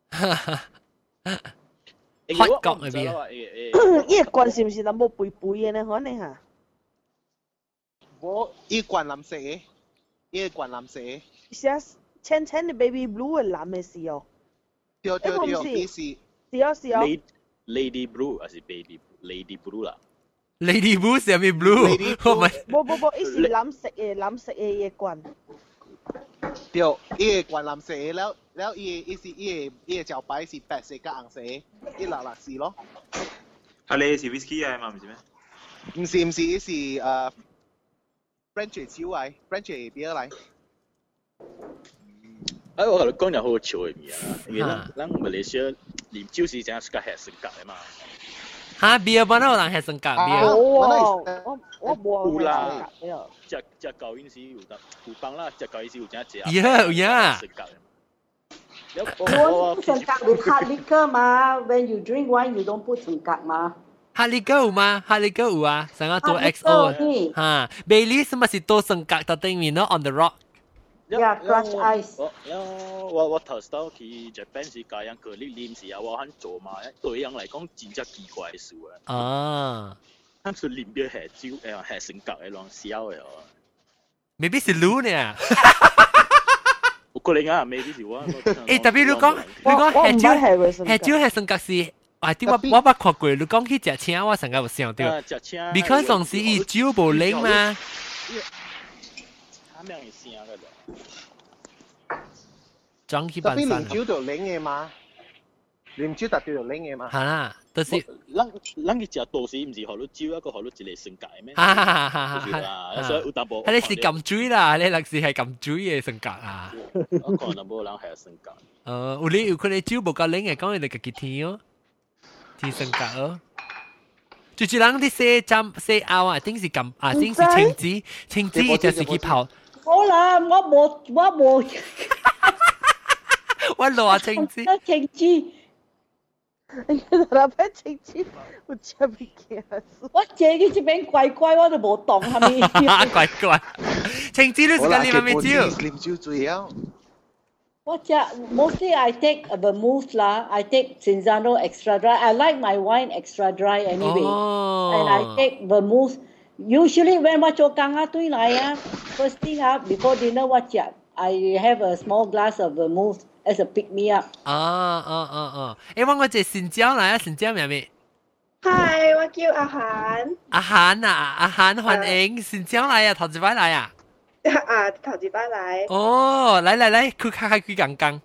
法國嘅 beer。
呢個罐是唔是淡薄肥肥嘅呢？可能嚇。
我呢罐藍色嘅，呢罐藍色嘅。
寫淺淺嘅 baby blue 嘅藍嘅是哦。
對對對，呢是。
是哦是哦。
Lady Blue 還是 Baby Lady Blue 啦
？Lady Blue 係咪 blue？
唔係。冇冇冇，呢是藍色嘅藍色嘅嘢罐。
對，呢個罐藍色嘅，แล้วแล้ว呢呢是呢個呢個招牌是白色加紅色嘅，一六六四咯。
係你是 whisky 啊嘛？唔是咩？
唔是唔是，呢是誒 French 酒嚟 ，French beer 嚟。
哎，我同你講又好笑嘅嘢啊！因為咱咱馬來西亞啉酒是真係個係性格嘅嘛。
嚇 beer 本來有人係性格 beer。
我我冇
有啦，隻隻舊陣時有得有幫啦，隻舊陣時有真係。
有有。
性格嘅。
You only put 性格 with hard liquor 嘛 ？When you drink wine, you don't put 性格嘛。
hard liquor 有嗎 ？hard liquor 有啊，成個做 X O 嚇。Bailey 是咪是多性格特定面咯 ？On the rock。
Yeah, crushed ice。
我我我頭先去 Japan 時教人佢你啉時啊，我肯做嘛，對人嚟講真正奇怪嘅事啊。
啊。
佢說啉嘅係酒誒係性格嘅啷笑嘅哦。
Maybe 是 Lu 呢？
有可能啊，maybe 是我。
誒，特別你講你講下蕉下蕉係性格是。啊！啲我我捌看過，你講起隻青，我成日有想到。
隻青。
because 當時伊蕉無靈嘛。
啱樣係聲嘅啫。
裝起半山。
tapi 靈蕉就靈嘅嘛，靈蕉特別就靈嘅嘛。
係啦，就是。
咱咱嘅隻多時唔是學到蕉一個學到一個性格咩？
哈哈哈哈
哈！所以有淡薄。
係你是撳水啦，你歷史係撳水嘅性格啊。
我可能冇人係性格。
誒，有你有佢哋蕉無夠靈嘅，講你哋自己聽哦。天性格哦，最最人啲寫針寫拗啊，頂是咁啊，頂是青子，青子就是去跑。
好啦，我冇我冇，
我攞青子。
青子，
哎呀，那邊青子，我真係驚。
我借佢這邊怪怪，我都冇動係咪？
怪怪，青子你是個念咩招？
念招最啊！
我只 mostly I take vermouth lah. I take Cinzano extra dry. I like my wine extra dry anyway.
Oh.
And I take vermouth. Usually when 我做工啊對來啊 first thing up before dinner 我食 I have a small glass of vermouth as a pick me up.
啊啊啊啊！誒，我我隻新椒嚟啊，新椒咩咩？
嗨，我叫阿涵。
阿涵啊，阿涵歡迎，新椒嚟啊，頭一擺嚟啊。
啊，頭一擺嚟。
哦，嚟嚟嚟，佢開開佢剛剛。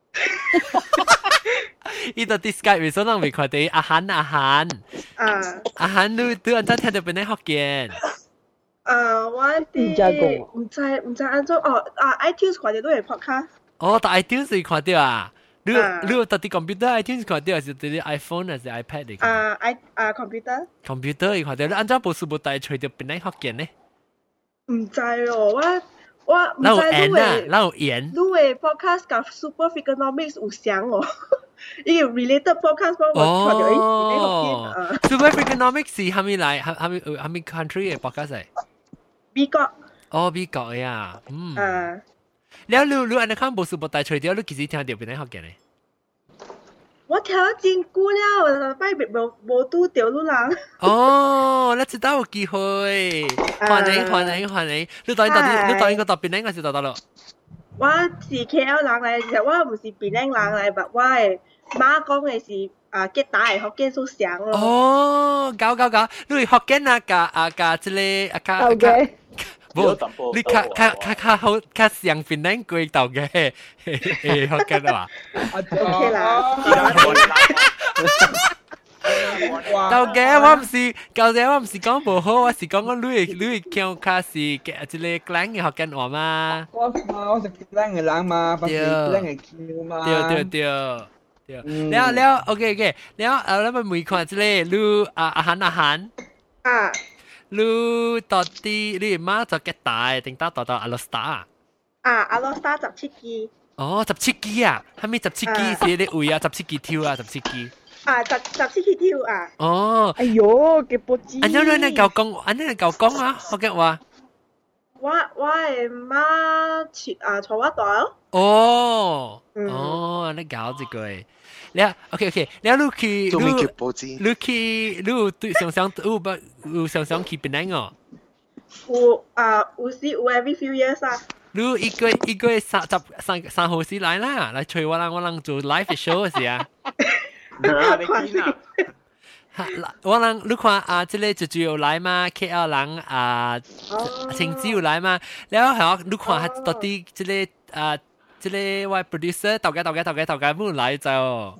伊度 Discord 為什麼未看到阿涵阿涵？
啊。
阿涵，你你安怎聽到邊啲福建？
啊，我啲唔知唔知安怎哦啊 iTunes 看到都係 podcast。
哦，但 iTunes 看到啊？你你到啲 computer iTunes 看到，還是到啲 iPhone 還是 iPad 嚟？
啊 i 啊 computer。computer
看到，你安怎無數無帶吹到邊啲福建呢？
唔知哦，我我唔知你
會，你
會 podcast 甲 Super Freakonomics 有相哦，伊有 related podcast 幫我看到伊喺福建啊。
Super Freakonomics 是係咪嚟？係係咪係咪 country 嘅 podcast 嚟？
美國。
哦，美國呀，嗯。
啊。
你你你安尼看無數無帶吹到，你其實聽到邊啲福建呢？
我聽咗真久了，拜別冇冇拄到你人。
哦，你知道有機會，歡迎歡迎歡迎！你當然到底你當然個到檳城嗰時就得咯。
我是 K L 人嚟，其實我唔是檳城人嚟，但我係媽講嘅是啊，吉打係福建所想咯。
哦，搞搞搞，你係福建啊？加啊加即係啊加加。冇，你卡卡卡卡好卡上檳城貴到嘅，誒福建話。
OK 啦。
到嘅我唔是，舊時我唔是講無好，我是講講你你叫卡是嘅即係講嘅福建話嘛。
我我是檳城嘅人嘛，不是檳城嘅 Q 嘛。
對對對對。แล้วแล้วโอเคโอเคแล้วเอาแล้วมันมีความ即係你啊อาหารอาหาร。
啊。
你到底你媽就幾大？定得到到阿羅斯塔啊？
啊，阿羅斯塔十七支。
哦，十七支啊？係咪十七支是你位啊？十七支跳啊？十七支。
啊，十十七支跳啊！
哦。
哎呦，幾波支！
安尼你你夠講，安尼你夠講啊？福建話。
我我係媽切啊，坐我袋咯。
哦。哦，你搞這個誒。แล้วโอเคโอเคแล้วลูกคือลูกลูกคือลูก對想想有不有想想去檳城哦
有啊有時有 every few years 啊
ลูก一個一個三十三三號時來啦來催我啦我啷做 live show 時啊我啷你看啊這裡就只有來嘛 K L 人啊青椒有來嘛แล้ว係你看到底這裡啊即係我 producer 頭家頭家頭家頭家冇來就。
哦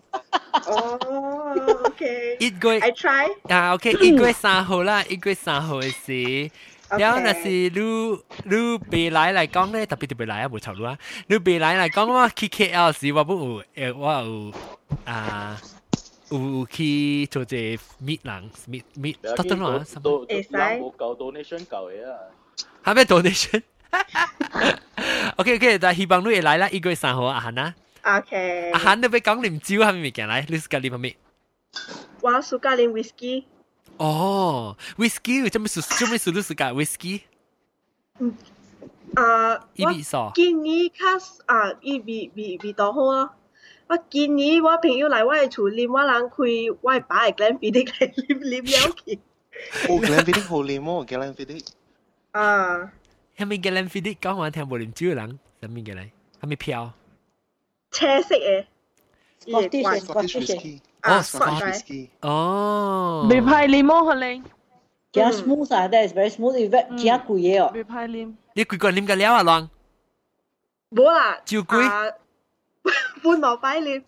，OK。
一個
I try。
啊 ，OK， 一個三號啦，一個三號嘅事。然後那是你你未來嚟講咧，特別特別來啊，冇錯啦。你未來嚟講我去 K L 時，我冇有誒，我有啊有去做隻 meet 人 meet meet，得得啦，
都會使。冇夠 donation 夠嘅啊。
係咩 donation？OK OK，但係希望你會來啦，一個三號阿涵啊。
OK。
阿涵你俾講啉酒係咪物件嚟？你是個啉乜物？
我suka啉 whisky。
哦 ，whisky 有做咩事？做咩事你suka whisky？
嗯。啊。
伊味素。
建議較啊，伊味味味道好啊。我建議我朋友來我嘅厝啉，我人開我爸嘅 Glenfiddich 嚟啉啉了去。
哦 ，Glenfiddich 好啉哦 ，Glenfiddich。
啊。
係咪 Glenfiddich 講我聽無啉酒人？什麼嘅嚟？ 係咪票？
車色嘅，
Scottish
Scottish whisky。
啊
Scottish whisky。
哦。
未派檸檬可能。
真 smooth 啊 ，that is very smooth，因為真貴嘢哦。
未派檸。
你幾個啉嘅了啊，浪？
冇啦。
照貴。
半牛擺啉。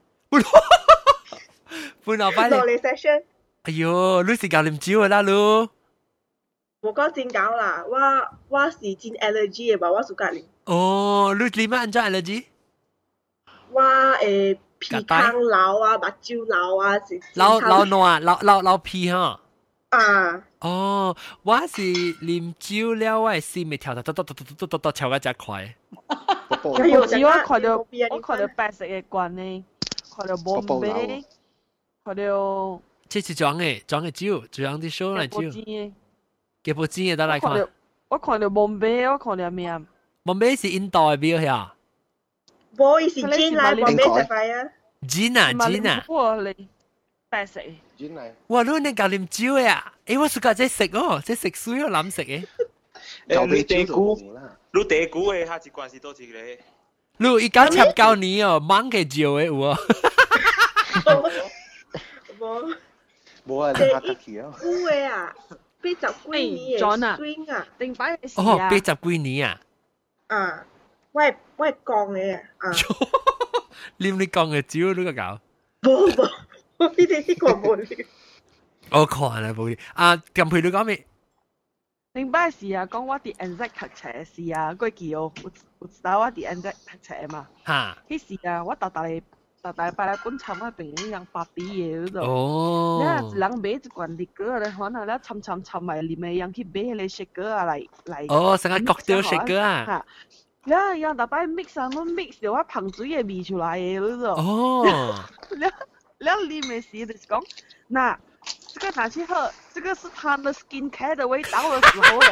半牛擺啉。
落嚟 session。
哎呦，你是教啉酒嘅啦，你。冇
講真講啦，我我是真 allergy 嘅吧，我 suka 啉。
哦，你啉乜安怎 allergy？
我誒鼻腔流啊，目睭流啊，是
流流喏啊，流流流鼻哈。
啊。
哦，我是啉酒了，我心咪跳跳跳跳跳跳跳跳跳個真快。
我只我看到我看到白色嘅罐呢，看到bom杯，看到。
這是裝嘅，裝嘅酒，裝啲燒嚟酒。幾部錢嘅得嚟看。
我看到bom杯，我看到咩？
bom杯是印度嘅表呀。
boy 是 gin 啦 ，bomby 食飯啊。
gin 啊 gin 啊。
哇你白色。
gin 嚟。
哇，你你教啉酒呀？誒，我暑假即食哦，即食水我諗食嘅。
誒，你地估，你地估嘅下一關是多少咧？
你而家插教你哦，猛嘅酒嘅有啊。
冇。
冇啊，你嚇得佢啊！
估嘅啊，八十幾年嘅 swing 啊，
定擺嘅事
啊。哦，八十幾年啊。
啊，我係我係講嘅啊。
啉你講嘅酒你個搞？
冇冇，我呢啲呢個冇料。
我看啦，冇啊，近排你講咩？
定擺事啊，講我啲 anzac 讀冊事啊，嗰記哦，有有知道我啲 anzac 讀冊嘛？
嚇！
迄時啊，我大大嚟。大大擺來本參我朋友樣芭比嘅嗰度，
哦，
你一人買一罐烈哥咧，可能咧參參參埋裡面樣去買迄個 shaker 啊嚟嚟。
哦，成個 cocktail shaker 啊。
嚇，你樣大擺 mix 啊，我 mix 到我噴水嘅味出來嘅嗰度。
哦。
你你裡面時就是講，嗱，這個拿去喝，這個是它的 skin care 的味道的時候了。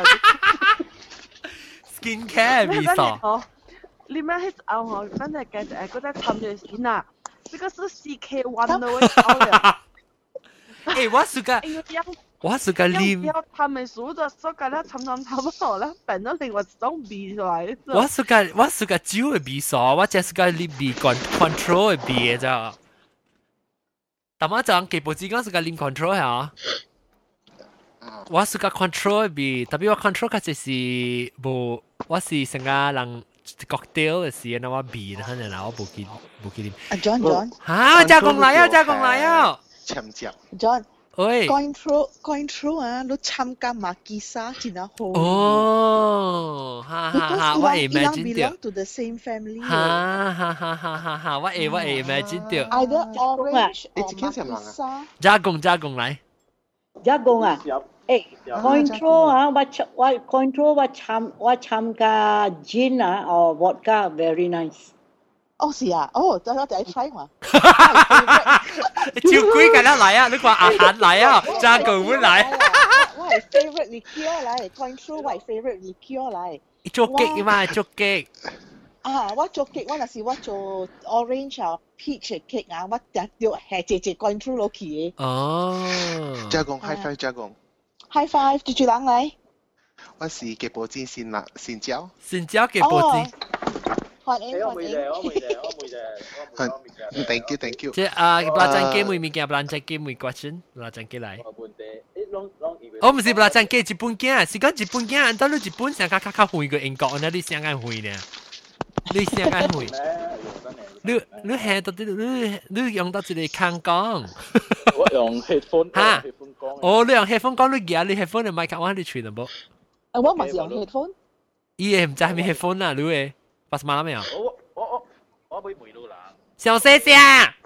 skin care 味道。
裡面迄時候吼，咱嚟介誒，嗰隻參住先啊。這個是 C K one 的味道的。
誒，我暑假，我暑假啉。
要他們數咗，所以咧參參參好啦，變咗另外一種味出來。
我暑假，我暑假酒嘅味素，我只暑假啉味 control 嘅味咋。但我講基本之講暑假啉 control 嚇。我暑假 control 嘅味，特別我 control 嘅就是無，我是成個人。cocktail 嘅事，那我味可能我冇見冇見點。
阿 John John，
嚇，加工嚟啊，加工嚟啊！
參加。
John，
喂
，going through going through 啊，你參加馬基莎真係好。
哦，哈哈哈，我 imagine 到。
belong to the same family。
哈哈哈哈哈哈，我誒我 imagine 到。
Either orange or
馬基
莎。
加工加工嚟。
加工啊！誒 ，control 啊，我我 control 我參我參加 gin 啊，哦 vodka very nice。
哦是啊，哦，等我第一 try 嘛。
照規緊啦嚟啊！你話阿閒嚟啊，加工會嚟。
我係 favorite liqueur 嚟 ，control 我係 favorite liqueur 嚟。
做激嘛，做激。
啊，我做激，我那時我做 orange 啊 peach cake 啊，我日要係直接 control 落去嘅。
哦。
加工 high five 加工。
High five， 住住人嚟。
我是吉寶煎線辣線椒。
線椒吉寶煎。
歡迎歡迎。
我妹嘅，我妹嘅，我妹嘅，我妹嘅。
Thank you thank you。
即係啊，belacan game 每物件 belacan game 每 question belacan game 嚟。我唔是 belacan game 日本件，是講日本件，按到你日本成較較較會個英國，那你想間會呢？你想間會？你你係到啲你你用到一個空講。
我用 headphone，
嚇。哦，你用 headphone 講你而家你 headphone 嘅麥克我你吹得冇？
啊，我咪是用 headphone。
伊誒唔知係咪 headphone 啊？你誒八十萬未有？
我我我我俾梅魯啦。
小聲聲。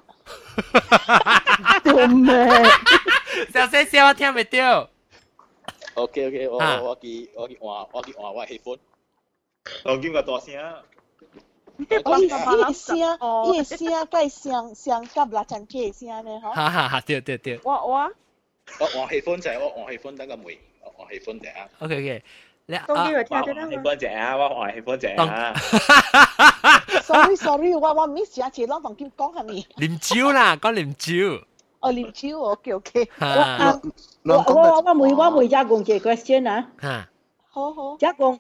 做咩？
小聲聲我聽唔到。
OK OK，我我記我記話我記話我 headphone。我叫個大聲。
伊伊聲，伊聲，該聲聲夾啦，真嘅聲咧，嗬。
哈哈哈，對對對。
我我。
我我喜歡就係我我喜歡等個梅，我喜歡隻啊。
OK OK，你啊，
我喜歡
隻啊，我我喜歡隻啊。
Sorry sorry，我我 miss 咗一次，攞同叫講係咪？
啉酒啦，講啉酒。
哦，啉酒 ，OK OK。
我我我我每我每加工嘅 question 啊。
嚇。
好好。
加工，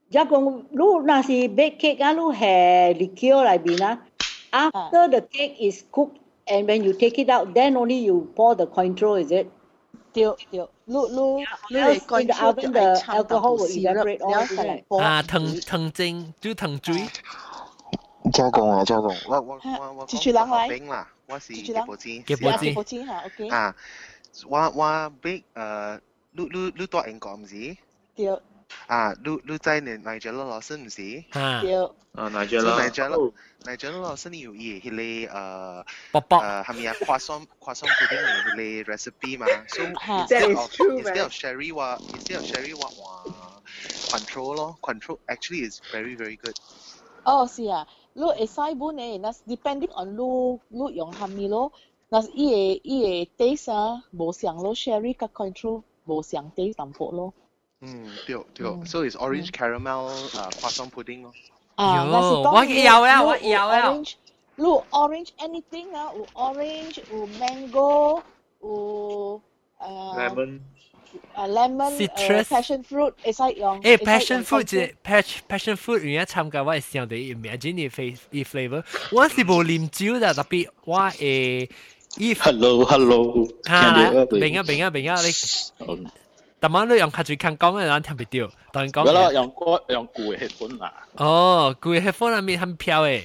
一講你那是 bake cake 啊，你係 liqueur 裏邊啊。After the cake is cooked and when you take it out, then only you pour the cointreau, is it?
對對，你你你嚟
in the oven the alcohol will evaporate all, isn't it?
啊，糖糖精就糖水。
加工啊，加工，我我我我
講學
冰啦，我是吉布斯，
吉布斯，
吉布斯嚇 ，OK。
啊，我我 bake 誒，你你你多英國唔是？
對。
啊，你你在你奈咗老師唔是？
啊。
對。
啊，奈咗啦。
奈咗啦，奈咗老師你有嘢，佢哋誒，
卜卜
誒係咪啊？croissant croissant pudding 佢哋 recipe 嘛，so instead of instead of sherry 話 instead of sherry 話話 control 咯 ，control actually is very very good。
哦，是啊。你會使本誒，那 depending on 你你用蝦米咯，那伊個伊個 taste 啊，無像咯 sherry 甲 control 無像 taste 淡薄咯。
嗯，對對 ，so it's orange caramel 誒 croissant pudding 咯。
啊，那是講
我有啊，我有啊。
orange，你 orange anything 啊，有 orange， 有 mango， 有誒
lemon。
啊 lemon，passion fruit 會使用。
誒 passion fruit 即 passion fruit 而家參加我係想到 imagine 嘅 flavor， 我是無啉酒的，特別我誒伊。
Hello hello。
啊，明啊明啊明啊你。但係你用卡住看講嘅人聽唔到，當然講。
我啦用個用舊嘅 headphone 啦。
哦，舊嘅 headphone 入面係飄嘅。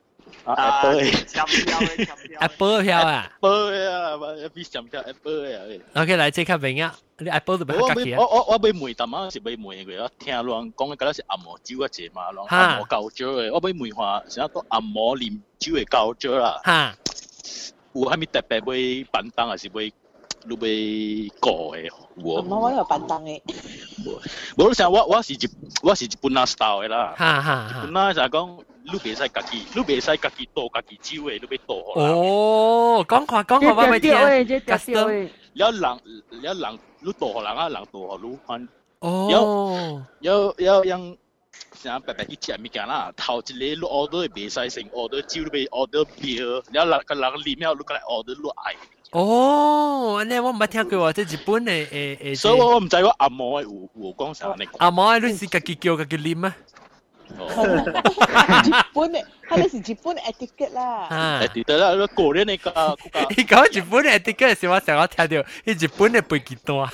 Apple
嘅。
Apple 飄啊。
Apple 啊，我比上票 Apple 啊。
OK，來即刻明啊！你 Apple 就俾佢夾
我我我買梅淡啊，是買梅嘅，我聽人講嘅嗰是按摩酒嘅啫嘛，咯按摩膠酒嘅，我買梅花，成日都按摩啉酒嘅膠酒啦。
嚇。
有蝦米特別買板凳，還是買你買個嘅？
我我有板凳嘅。
無，成我我是日我是日本仔 style 嘅啦。
嚇嚇嚇。
日本仔就係講。你袂使家己，你袂使家己倒家己酒誒，你要倒好啦。
哦，講看講看，我咪聽。
custom，有人有人，你倒好人啊，人倒好你看。
哦。
有有有像白白去食物件啦，頭一個你 order 袂使先 order 酒，你袂 order beer，然後人個人裡面你過來 order 你愛。
哦，呢我唔捌聽過喎，即日本誒誒誒。
所以我唔知我阿嬤有有講啥呢？
阿嬤你是家己叫家己啉啊？
日本嘅，係你是日本 etiquette 啦。
etiquette 啦，你個人嘅個。
你講日本 etiquette 嘅時候，我成日聽到，你日本嘅背吉他。我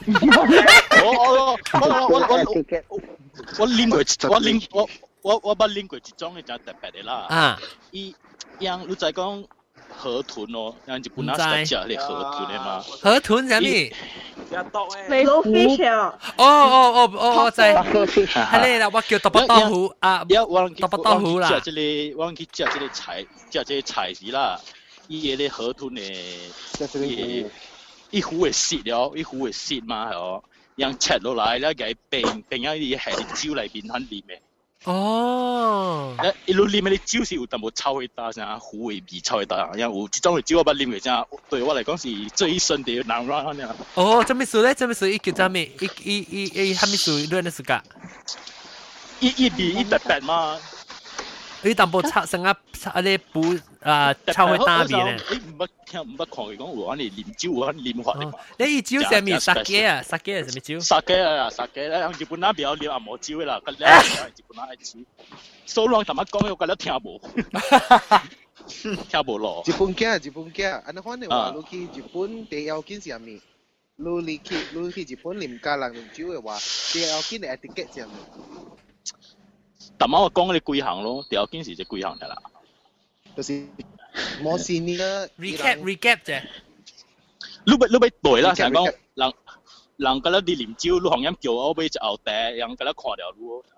我我我我我我啉過，我啉我我我捌啉過一種嘅真特別嘅啦。啊。伊樣你再講河豚咯，樣日本仔食啲河豚嘅嘛。
河豚係咩？
老 fish 啊！
哦哦哦哦，我知，係你啦，我叫豆包豆腐啊，豆包豆腐啦。
食即個，我去食即個菜，食即個菜時啦，伊個咧河豚誒，伊糊會蝕了，伊糊會蝕嘛，係哦，樣切落來咧，佢冰冰喺啲係啲酒裏邊肯啉嘅。
哦，
誒，一路啉嘅啲酒是有淡薄臭味大，成糊味味臭味大，因為有這種嘅酒我捌啉嘅，真對我嚟講是最深嘅難忘啊！
哦，做咩事咧？做咩事？伊叫做咩？伊伊伊伊蝦米事？你係咩事㗎？
伊伊味伊特別嘛？
伊淡薄臭，成啊啊啲補啊臭味大味咧。
誒唔捌聽唔捌看佢講有安尼啉酒有安尼啉法嘅嘛？
你伊酒係咩？sake啊，sake係咩酒
？sake啊，sake咧，日本仔比較啉按摩酒嘅啦，個咧日本仔愛煮。所以同我講，我覺得聽無，聽無落。
日本嘅日本嘅，安尼可能話你去日本第一要件是咩？你你去你去日本啉咖人啉酒嘅話，第一要件嘅 etiquette 係咩？
但係我講你幾行咯，第一件事就幾行嘅啦。
就是冇事呢
recap recap 啫。
你咪你咪對啦，成講人人嗰啲你啉酒，你行飲叫我買隻牛蹄，人嗰啲看了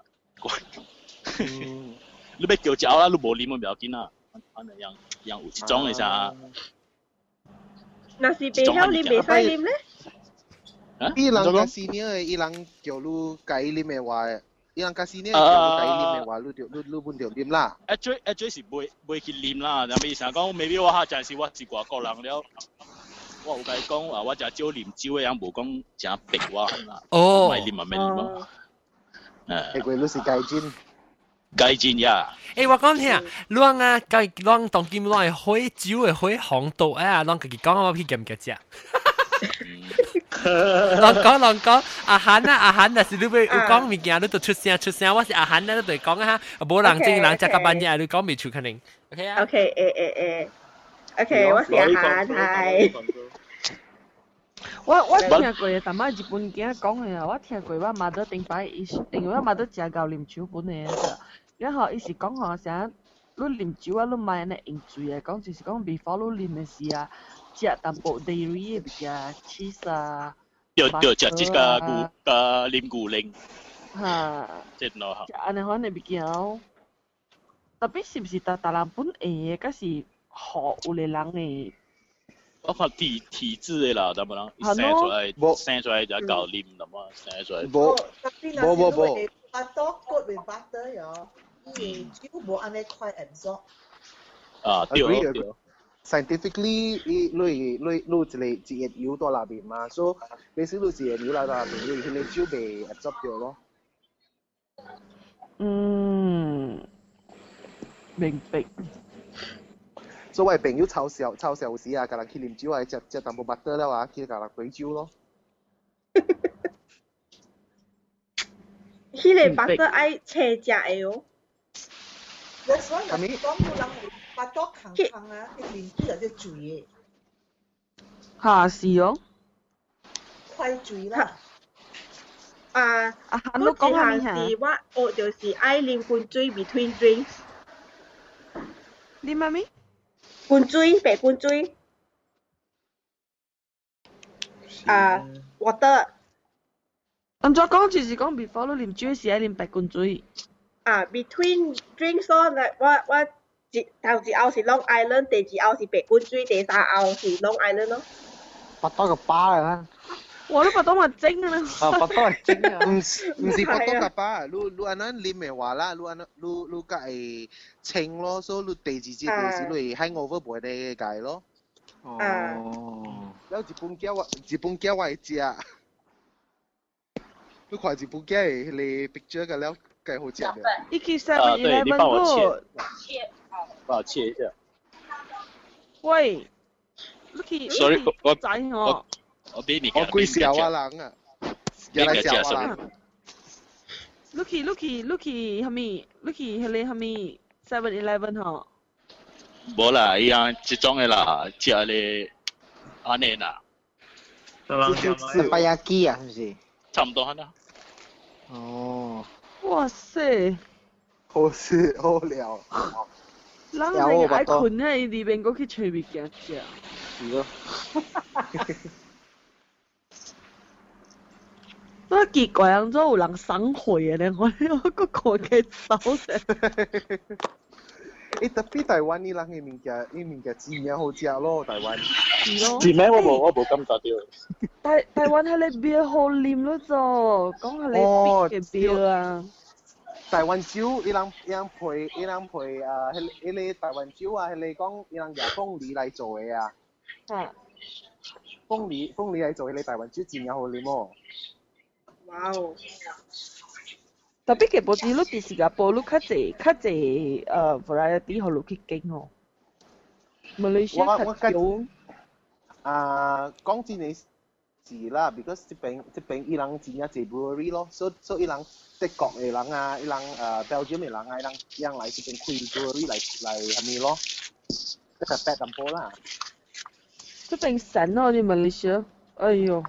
你。你要叫酒啦，你無啉咪唔要緊啦。可能樣樣有一種嘅咋。
那是袂曉啉，袂使啉咧。
啊？伊人家是呢，伊人叫你改啉嘅話，伊人家是呢叫你改啉嘅話，你就你你本就啉啦。
一最一最是袂袂去啉啦，但係成講，maybe 我下陣時我是外國人了。我有甲伊講話，我只少啉酒嘅樣，無講真逼我啦。
哦。
咪啉咪咪啉。誒。
係佢你是改進。
改進呀！
誒，我講聽，啷啊，改啷當今啷係開酒嘅開紅豆啊，啷家己講我去夾唔夾食？ 啷講啷講，阿涵啊阿涵，但是你要有講物件，你就出聲出聲。我是阿涵啊，你對講啊，無人正人食到半夜，你講未出肯定。OK 啊
？OK 誒誒誒，OK， 我是阿涵，係。
我我聽過，但係日本囝講嘅啊，我聽過我媽都頂擺，因為我媽都食夠啉酒本嘅，然後伊是講吼啥，你啉酒啊，你買安尼飲醉啊，講就是講 before 你啉嘅時啊，食淡薄 dairy 嘅物件 cheese 啊，
對對，食即個牛個啉牛奶，
嚇，
即係咯嚇。
食安尼款嘅物件，特別是唔是大大人本會嘅，嗰是學有個人嘅。
我看體體質嘅啦，咁樣，生出來生出來就夠啉啦嘛，生出來。
冇冇冇冇。
butter good with butter 哟，伊酒無安尼快 absorb。
啊，對對。
Scientifically，你你你你一個一日油多那邊嘛，所以你少到一日油來到那邊，你佢哋酒被 absorb 掉咯。
嗯，明白。
所謂朋友湊小湊小時啊，隔人去啉酒啊，食食淡薄 butter 了啊，去隔人對酒咯。
迄個 butter 愛切食的哦。
我所以講有人 butter 空空啊，佢啉酒就醉嘅。
嚇是哦。
快醉啦！
啊，
啊，你講下咩嚇？
我學就是愛啉罐水 between drinks。
啉咩咩？
罐水，白罐水。啊 ，water。
咁再講就是講 before 你啉酒時愛啉白罐水。
啊 ，between drinks 咯，嚟我我一頭一後是 Long Island， 第二後是白罐水，第三後是 Long Island 咯。
八多個巴啊！
我都八多咪精啊！
啊，八多係精啊！
唔唔是八多個巴，你你安นั้น啉嘅話啦，你安นั้น你你個係清咯，所以你第二支第時你 hangover 唔會得解咯。
哦。
有日本叫我日本叫我食，你看日本叫嘅你 picture 嘅了，幾好食嘅。
一去 seven eleven 嗰。
切。幫我切一下。
喂。Lucky，
sorry， 我
仔我
我俾你
我貴小啊人啊，又嚟小啊人。
Lucky，Lucky，Lucky，係咪 ？Lucky 係你係咪 seven eleven 嗬？
冇啦，依樣即種嘅啦，食你安尼啦。
是巴亞基啊，係唔係？
差唔多係啦。
哦。
哇塞！
好事好料。
人哋愛困喺裏邊，嗰去隨便行食。
是咯。
我奇怪，人做有人省會啊！你我我個個嘅手勢。
誒，特別台灣啲人嘅物件，啲物件真係好食咯，台灣。
是咯。
是咩？我冇我冇感覺到。
台台灣係你邊好啉咯，做講係你必嘅邊啊。
台灣酒，伊人伊人配伊人配啊，迄迄個台灣酒啊，迄個講伊人用鳳梨來做嘅啊。
啊。
鳳梨鳳梨來做迄個台灣酒真係好啉哦。
哇哦！
特別嘅報紙，你喺新加坡，你較濟較濟誒 variety 互你去揀哦。馬來西亞較少。
啊，講真嘅是啦 ，because 這邊這邊伊人真係濟 brewery 咯，所所以伊人。德國嘅人啊，伊人誒 Belgium 嘅人啊，伊人伊人嚟呢邊開 brewery 嚟嚟係咪咯？即係白淡薄啦。
這邊神哦，你馬來西亞，哎呦！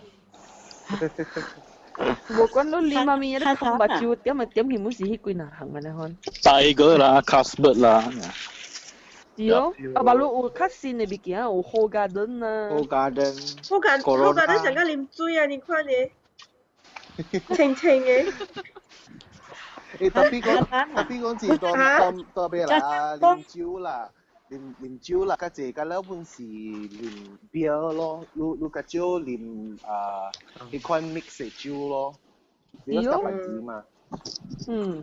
無管你啉乜嘢，你空白酒點咪點起冇事，迄幾若行啊？你看。
大哥啦 ，Casper 啦。
是哦，啊，馬路有較新嘅物件，有 Hole Garden 啊。
Hole Garden。
Hole Garden，Hole Garden 成個啉水啊！你看你，清清嘅。
誒，特別講，特別講是當當當咩啦？啉酒啦，啉啉酒啦，較濟個了本是啉 beer 咯，你你較少啉啊一款 mix 嘅酒咯，比較台灣字嘛。
嗯。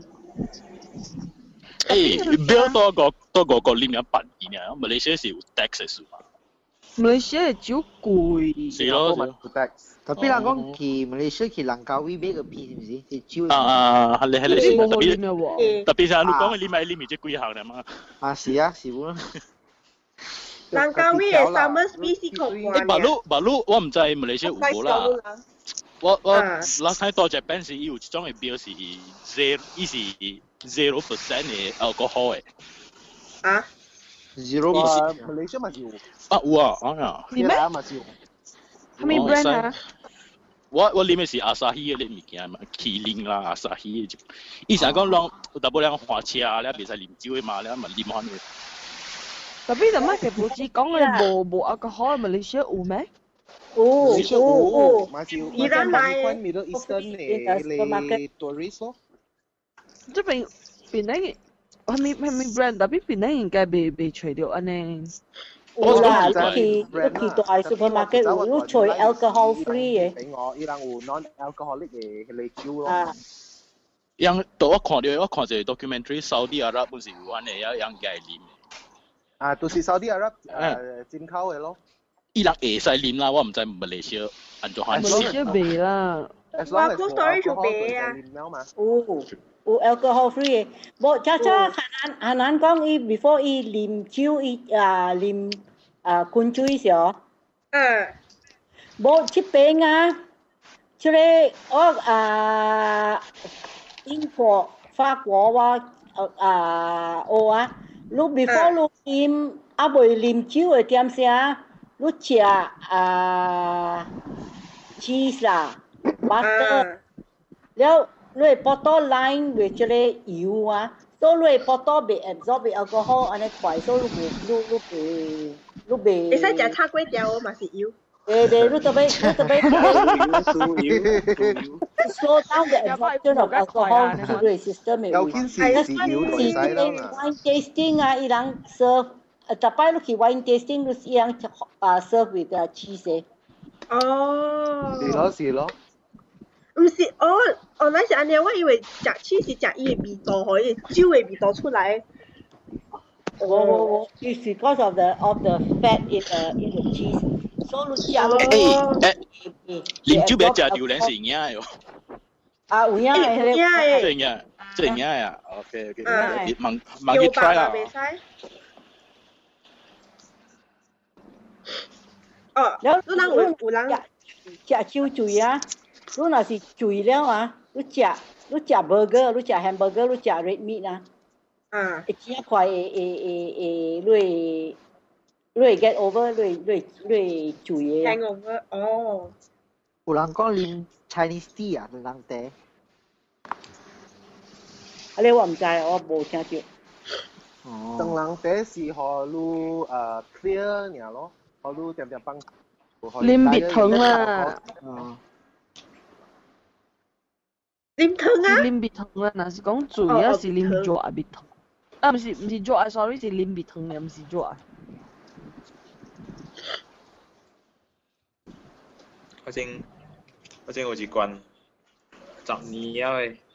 誒 ，beer 多個多個個啉一百二呢，馬來西亞是有 tax 嘅數嘛？
馬來西亞酒貴。
是咯。
特別人講去馬來西亞去蘭卡威買個片，是唔是？係酒。
啊啊，係你係你。
特別
特別係你講嘅你買你咪即貴行啦嘛。
啊是啊，是喎。
蘭教威嘅 summer species 確
誒，馬路馬路，我唔知馬來西亞有冇啦。我我 last time 到 Japan 時有一種嘅標是 zero， 伊是 zero percent 嘅 alcohol 嘅。
啊
？zero
percent，馬來西亞咪有。
啊有啊，啊呀。
你咩？係咪 brand 啊？
我我啉嘅是阿薩希嘅啲物件嘛，麒麟啦，阿薩希嘅。以前講啷，大部兩花車啊，你袂使啉酒嘅嘛，你咪啉翻嘅。
特別就乜嘅報紙講嘅無無阿個海馬來西亞有咩？
有有有，
伊朗買 Middle Eastern 嘅嚟 tourist 咯。
即係邊啲係咪係咪 brand？特別邊啲應該被被除掉安尼。
有啦，你去你去大 supermarket 有，你除 alcohol free 嘅。
俾我，伊朗有 non-alcoholic 嘅嚟酒咯。
啊。
樣到我看到我看一個 documentary Saudi Arab 本是有安尼樣樣嘅啉。
啊，都是 Saudi Arab 誒進口嘅咯。
伊朗會使啉啦，我唔知馬來西亞安怎樣。
馬來西亞未啦。
哇 ，cold storage 有賣啊。
有有 alcohol free 嘅，無恰恰韓南韓南講伊 before 伊啉酒伊啊啉啊灌水時候。
嗯。
無去邊啊？即個我啊英國、法國話啊學啊，你 before 你啉啊未啉酒嘅點先？你食啊 cheese 啦 ，butter，了你波多 line 為即個油啊，所以你波多被 absorb 嘅 alcohol 安尼快，所以你你你被你被。
會使食炒粿條哦，嘛是油。
對對，你特別你特別。slow down the absorption of alcohol to the system 嘅。
有件事是油來使啦。
wine tasting 啊，伊人 serve。特擺你去 wine tasting，你一樣啊 serve with the cheese。
哦。
是咯是咯。
唔是，哦，哦，那是安尼，我以為食 cheese 是食伊個味道，可以酒嘅味道出來。
我我我 ，it's because of the of the fat in the in the cheese。所以你食咯。
誒誒，啉酒別食榴蓮是影嘅喎。
啊，有影嘅，
有影嘅。
真影，真影啊 ！OK OK，問問佢 try 啦。
哦，
了
你人有有人
食酒醉啊！你若是醉了啊，你食你食 burger， 你食 hamburger， 你食 red meat 啊，
啊，
會真快會會會會你你會 get over， 你你你醉嘅。
hangover， 哦。
有人講啉 Chinese tea 啊，有人茶。
啊，你我唔知，我冇聽到。
哦。
當人茶是予你誒 clear 爾咯。我都點點幫，
啉別糖啦，
啉糖啊？
啉別糖啊，若是講醉啊，是啉酒啊別糖，啊唔是唔是酒啊 ，sorry 是啉別糖嘅，唔是酒啊。
我正我正有一罐十年啊喂，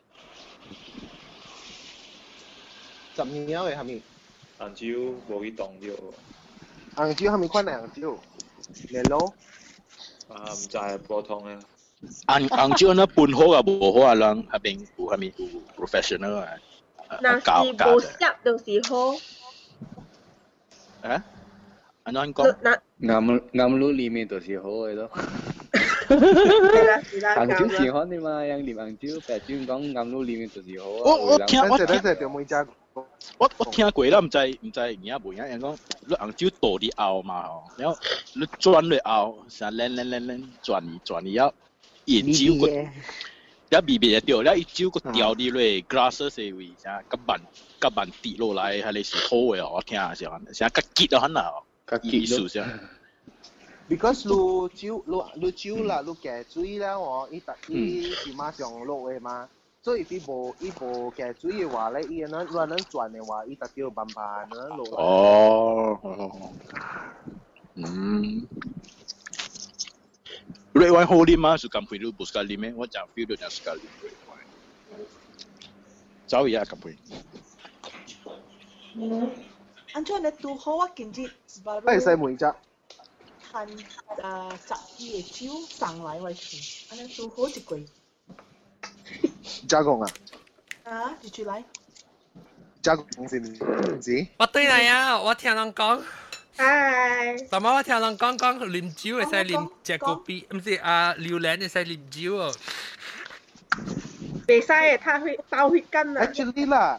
十年啊喂，係咪？
紅酒無去動咗。
紅酒係咪款紅酒？咩咯？
啊，唔知係普通嘅。
紅紅酒那半好啊，無好啊，人係邊有係咪有 professional 啊？
若是無攝就是好。
啊？安怎講？
啱啱路裡面就是好嘅咯。
係啦係啦。
紅酒是好嘅嘛，人啉紅酒，白酒講啱路裡面就是好啊。
我我聽我聽。我我聽過啦，唔知唔知而家無影，人講你紅酒倒啲後嘛吼，然後你轉落後，成練練練練轉轉了，研酒個，一味味掉，了伊酒個掉啲落 glass 細位，成個慢個慢跌落來，係你是好嘅哦，我聽下先，成個結啊很啊，個結數先。
Because 你酒你你酒啦，你加水了哦，伊特伊是馬上落嘅嘛。所以伊無伊無加水嘅話咧，伊能亂能轉嘅話，伊特叫慢慢能落來。
哦，嗯，你玩好啉嗎？是咁配你不是咁啉咩？我講 feel 到就是咁啉。走一下咁配。
嗯，安怎你拄好我今日
不使梅汁。
趁啊十支嘅酒送來我試，安尼拄好一季。
加工啊！
啊，你出來。
加工是唔知。
我對嚟啊！我聽人講，
唉，
昨晚我聽人講講啉酒會使啉隻個啤，唔是啊榴蓮會使啉酒哦。
袂使嘅，他會爆血筋啊。
Actually 啦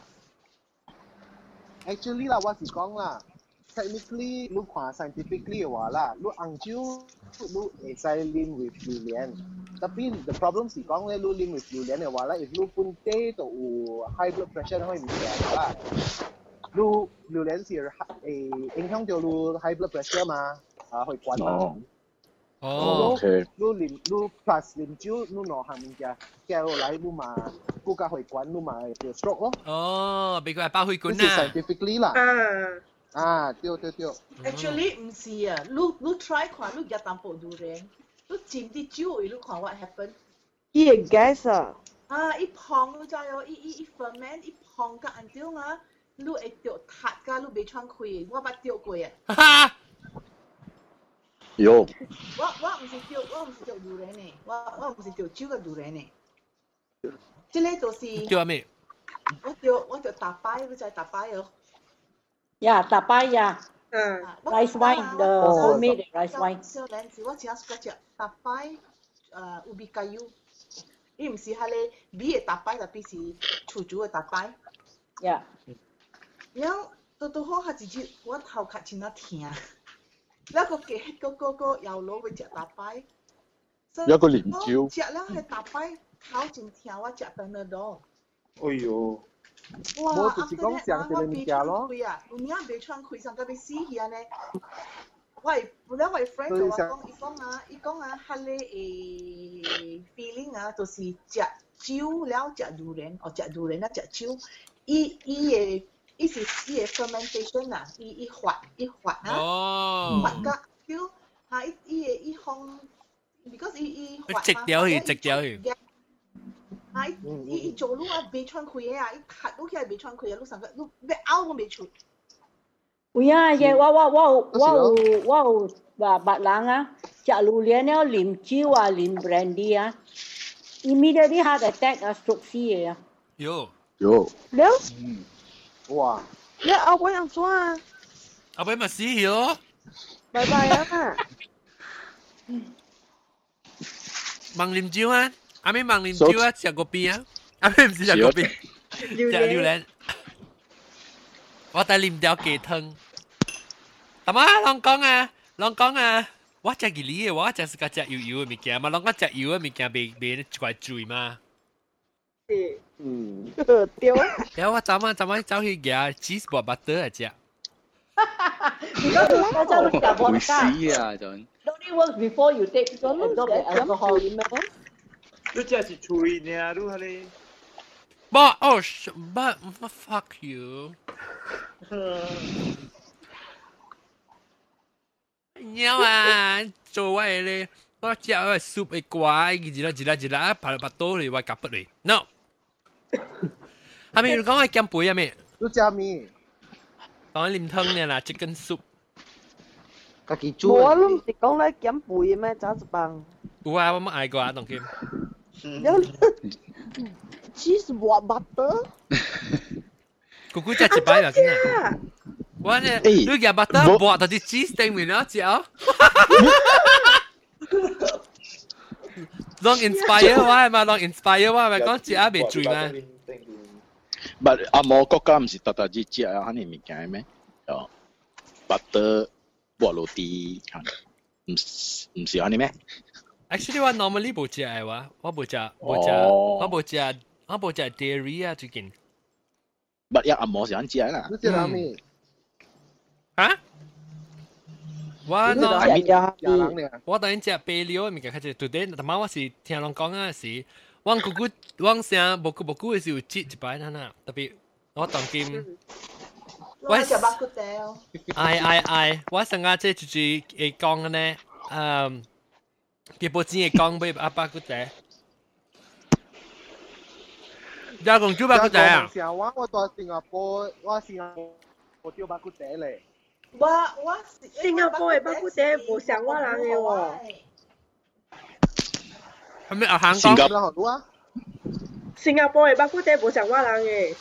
，actually 啦，我是講啦 ，technically 你看 scientifically 嘅話啦，你紅酒你會使啉 with 榴蓮，但係 the problem 是講咧，你啉 with 榴蓮嘅話咧，if 你本地就有 high blood pressure 可以唔正啦。你榴蓮是誒影響到你 high blood pressure 嘛，啊會關嘛。
哦
，OK。你啉你 plus 啉酒，你攞下面嘅加落嚟，你嘛更加會關，你嘛會 stroke 咯。
哦，俾佢係爆血管
啊。
啊。
scientifically 啦。
啊。
啊，對對對。
Actually 唔是啊，你你 try 看，你食淡薄榴蓮，你浸啲酒位，你看 what happen。
伊會 gas 啊。
啊，一碰你知哦，伊伊伊 ferment 一碰甲 until 啊。你會掉塌㗎，你未穿開，我捌掉過啊！
哈！
有。
我我唔是掉，我唔是掉榴蓮呢，我我唔是掉酒嘅榴蓮呢。即個就是
掉咩？
我掉我掉大擺，你知大擺哦？
呀，大擺呀，
嗯
，rice wine，the homemade rice wine。
小蓮子，我請嗰隻大擺，誒有米加油，伊唔是係咧米嘅大擺，特別是廚煮嘅大擺。
呀。
然後到到好下自己，我頭殼真係痛，แล้วก็เกะก็ก็ก็ยาวโลไปจับตาไป
一個連招。
จับแล้ว係ตาไปเขาจึง聽ว่าจับเป็นเดอ
哎呦！
哇！
我就是講上一個物件咯。
佢啊，有影未穿開上個要死去安尼。喂，本來我 friend 就話講，伊講啊，伊講啊，佢咧誒 feeling 啊，就是食酒了食榴蓮，哦食榴蓮啊食酒，伊伊嘅。伊是伊個 fermentation 啊，伊伊發伊發啊，發甲叫嚇伊伊個伊烘 ，because 伊伊發嘛，
直掉去直掉去。
嚇伊伊做路啊，未穿開嘅啊，伊卡路起來未穿開啊，路上個路要拗都未出。
會啊，嘢我我我我有我有話白人啊，食榴蓮了啉酒啊，啉 brandy 啊 ，immediately heart attack 啊，stroke 死嘅啊。
有
有。
了。
嗯。
哇！
你阿妹樣做啊？
阿妹咪死去咯！
拜拜啊！
盲啉酒啊！阿妹盲啉酒啊！食個邊啊！阿妹唔是食個邊，食榴蓮。我帶啉條雞湯。咁啊，啷講啊？啷講啊？我食嘅你嘅，我食是個食油油嘅物件嘛，啷個食油嘅物件未未一塊水嘛？
嗯，
對。
然後我昨晚昨晚走去夾 cheese ball butter 嚟食。
會死啊！陣。
Only works before you take absorb the alcohol.
你只是吹呢，你係你。
But oh, but fuck you. 鸟啊，做乜咧？我食個 soup 嘅怪，一粒一粒一粒拍拍刀嚟，我夾不嚟。No。係咪你講係減肥啊？咩？
你食咩？
講啉湯呢啦 ，chicken soup。
家己煮。
我諗是講咧減肥咩？咋一幫？
有啊，我冇嗌過啊，當佢。
有 cheese what butter？
姑姑食一擺啦，真係。我呢，你夾 butter 薄到啲 cheese 定面啦，食啊。Long inspire 我係嘛？Long inspire 我係咪講食啊未醉嘛？
唔阿摩國家唔是特特之食啊，肯定物件咩？哦 ，butter 薄落啲，唔唔是安尼咩
？Actually 我 normally 冇食嘅話，我冇食，冇食，我冇食，我冇食 dairy 啊最近。
唔一阿摩是安食啦。
你食啥物？
啊？我呢，我等陣食白料嘅物件，開始 today，但係我是聽人講啊是，我姑姑我成無久無久嘅時候節一擺啦呐，特別我當今，
我食白骨茶哦。
ai ai ai，我成日即就是會講嘅呢，嗯，佢報紙會講俾阿白骨茶。有講煮白骨茶啊？
我我到新加坡，我新加坡我叫白骨茶咧。
我我新加坡嘅白骨茶無上我人嘅喎。
係咪啊？香港？
新加坡嘅白骨茶無上我人嘅。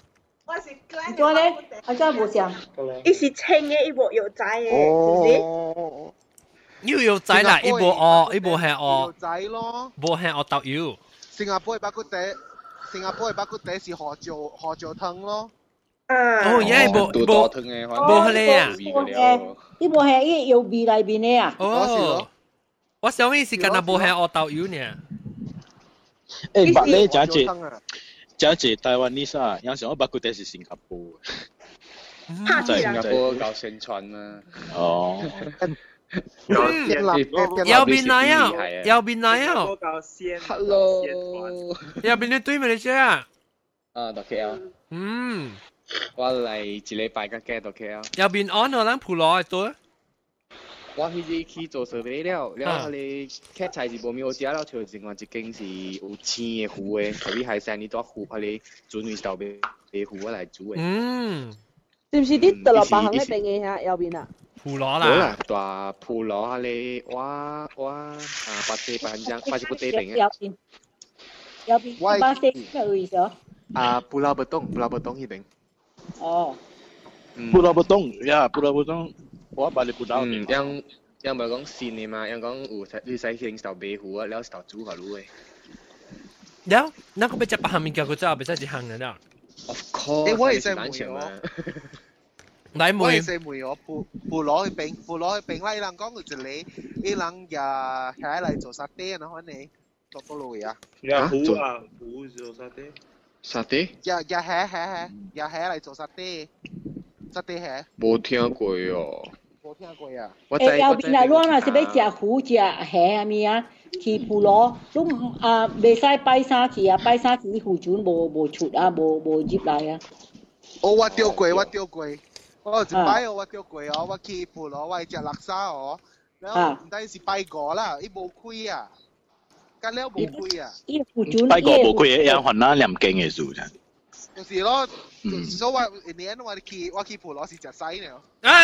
我是 Glen
做咧，我真係冇想。
伊是青嘅，伊無有仔嘅，是
哦。
要有仔啦，伊無學，伊無係學。
仔咯。
無係學豆油。
新加坡嘅巴骨地，新加坡嘅巴骨地是河椒河椒湯咯。
啊。
哦，而家無無無迄個啊。
伊無係伊有味內面嘅啊。
哦。我想伊是干那無係學豆油呢。
誒，白咧真係。真係台灣呢啥，有時我巴骨地是新加坡。
在新加坡搞宣傳嘛。
哦。
右邊哪樣？右邊哪樣
？Hello。
右邊你對咪你啫？
啊，到 K L。
嗯。
我嚟一禮拜個嘅到 K L。
右邊安可能普羅係多。
我去日去做設備了，了後你客菜是無咪好食了，像另外一間是有青嘅魚嘅，特別係生呢多魚，後你準備豆白嘅魚嚟煮嘅。
嗯。
是唔是啲特落白行嘅定嘅嚇右邊啊？
普羅啦。
好啦，大普羅後你我我啊八四八張八四個地定嘅。
右邊，右邊八四咩意思啊？
啊，布拉不東，布拉不東呢邊。
哦。
布拉不東，呀，布拉不東。我把你不到
嗯，yang yang咪講線嘅嘛，yang講有你使去頭白糊啊，แล้ว頭煮下滷嘅。
แล้วนั่นก็ไปจับปลาหางมีเกี่ยวกับเจ้าไปใช้จีหังนั่นอ่ะ
Of course，誒，
我係食梅哦。
奶梅。
我係食梅哦，布布攞去冰，布攞去冰啦！伊人講佢一你，伊人也下嚟做沙爹啊，可能落到路啊。
呀，糊啊，糊做沙爹。
沙爹？
也也下下下，也下嚟做沙爹，沙爹下。
冇聽過哦。
冇聽過啊！
誒，右邊啊，攞嗱是要食魚食蝦啊咪啊，去普羅，攏啊袂使擺衫去啊，擺衫去魚船無無出啊，無無入來啊。
哦，我釣過，我釣過，我一擺哦，我釣過哦，我去普羅，我食垃圾哦，然後唔單是擺過啦，伊無開啊，間了無開啊。
伊魚船。
擺過無開，一樣還那兩間嘅數啫。
就是咯，所以話年我去我去普羅是食西呢。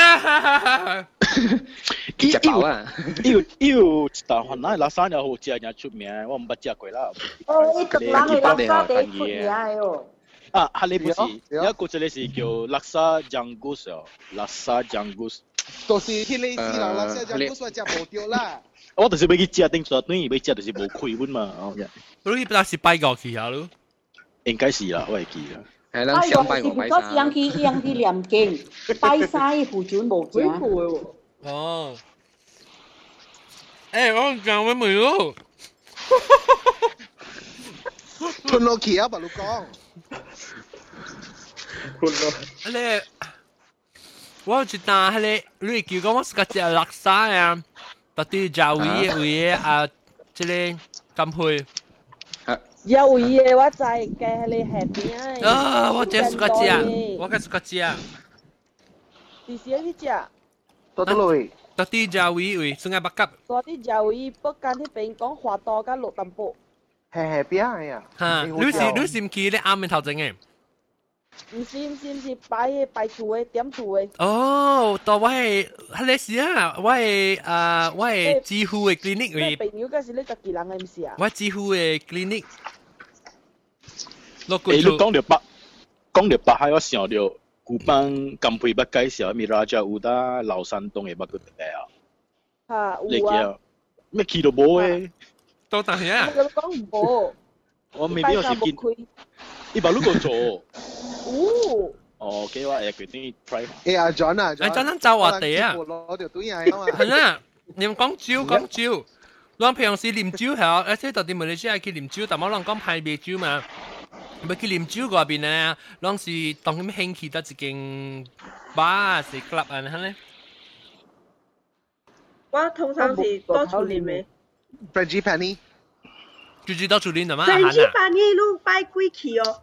伊有啊，伊有伊有但係那垃圾又好食，又出名，我唔捌食過啦。
哦，伊獨人嘅垃圾地出名喲。
啊，哈利不是，有一個這裡是叫垃圾醬骨哦，垃圾醬骨。
就是迄類事啦，垃圾醬骨我食無掉啦。
我就是要去食頂住，等於要食就是無開本嘛。
你不知是擺過去下咯？
應該是啦，我會記啦。
係啦，想擺我擺
啥？人去人去念經，擺晒魚船無食。
哦。誒，我講咩味咯？
吞落去啊！白鹿講。
吞落。
你，我有一單迄個，你叫講我是個食垃圾啊，到底就位位啊，即個甘配。
有味嘅我就係嘅你下邊啊！
啊，我真係個食，我嘅個食。
第時去食。
多啲類。
多啲就位位，算係不急。
多啲就位不間啲餅講花多加綠淡薄。
係係邊係啊？
嚇，你是你是唔記得啱面頭整嘅？
唔是唔是唔是擺擺住嘅點住嘅。
哦，到我係係你時啊，我係啊我係支付嘅 clinic 嘅。
朋友嗰時你就幾人嘅唔是啊？
我支付嘅 clinic。
誒，你講到北，講到北海，我想到古班甘培北介紹咪拉加烏達老山東嘅北個地
啊。嚇，
有啊。咩去到冇誒？
到但係啊。
我講唔冇。
我未必有時見。你把路過做。
哦。
哦，嘅話誒決定 try。
誒阿 John 啊
，John 咱走我哋啊。
攞條隊嘢啊嘛。
係啊，你講酒講酒，咱平時啉酒係，而且到底馬來西亞去啉酒，但冇人講派別酒嘛。要去啉酒嗰邊咧，攏是當佢哋興起得一間 bar 是 club 啊，係咧。
我通常是多處啉嘅。
Frenchie Penny。
就知道處啉係嘛
？Frenchie Penny 都擺幾期哦？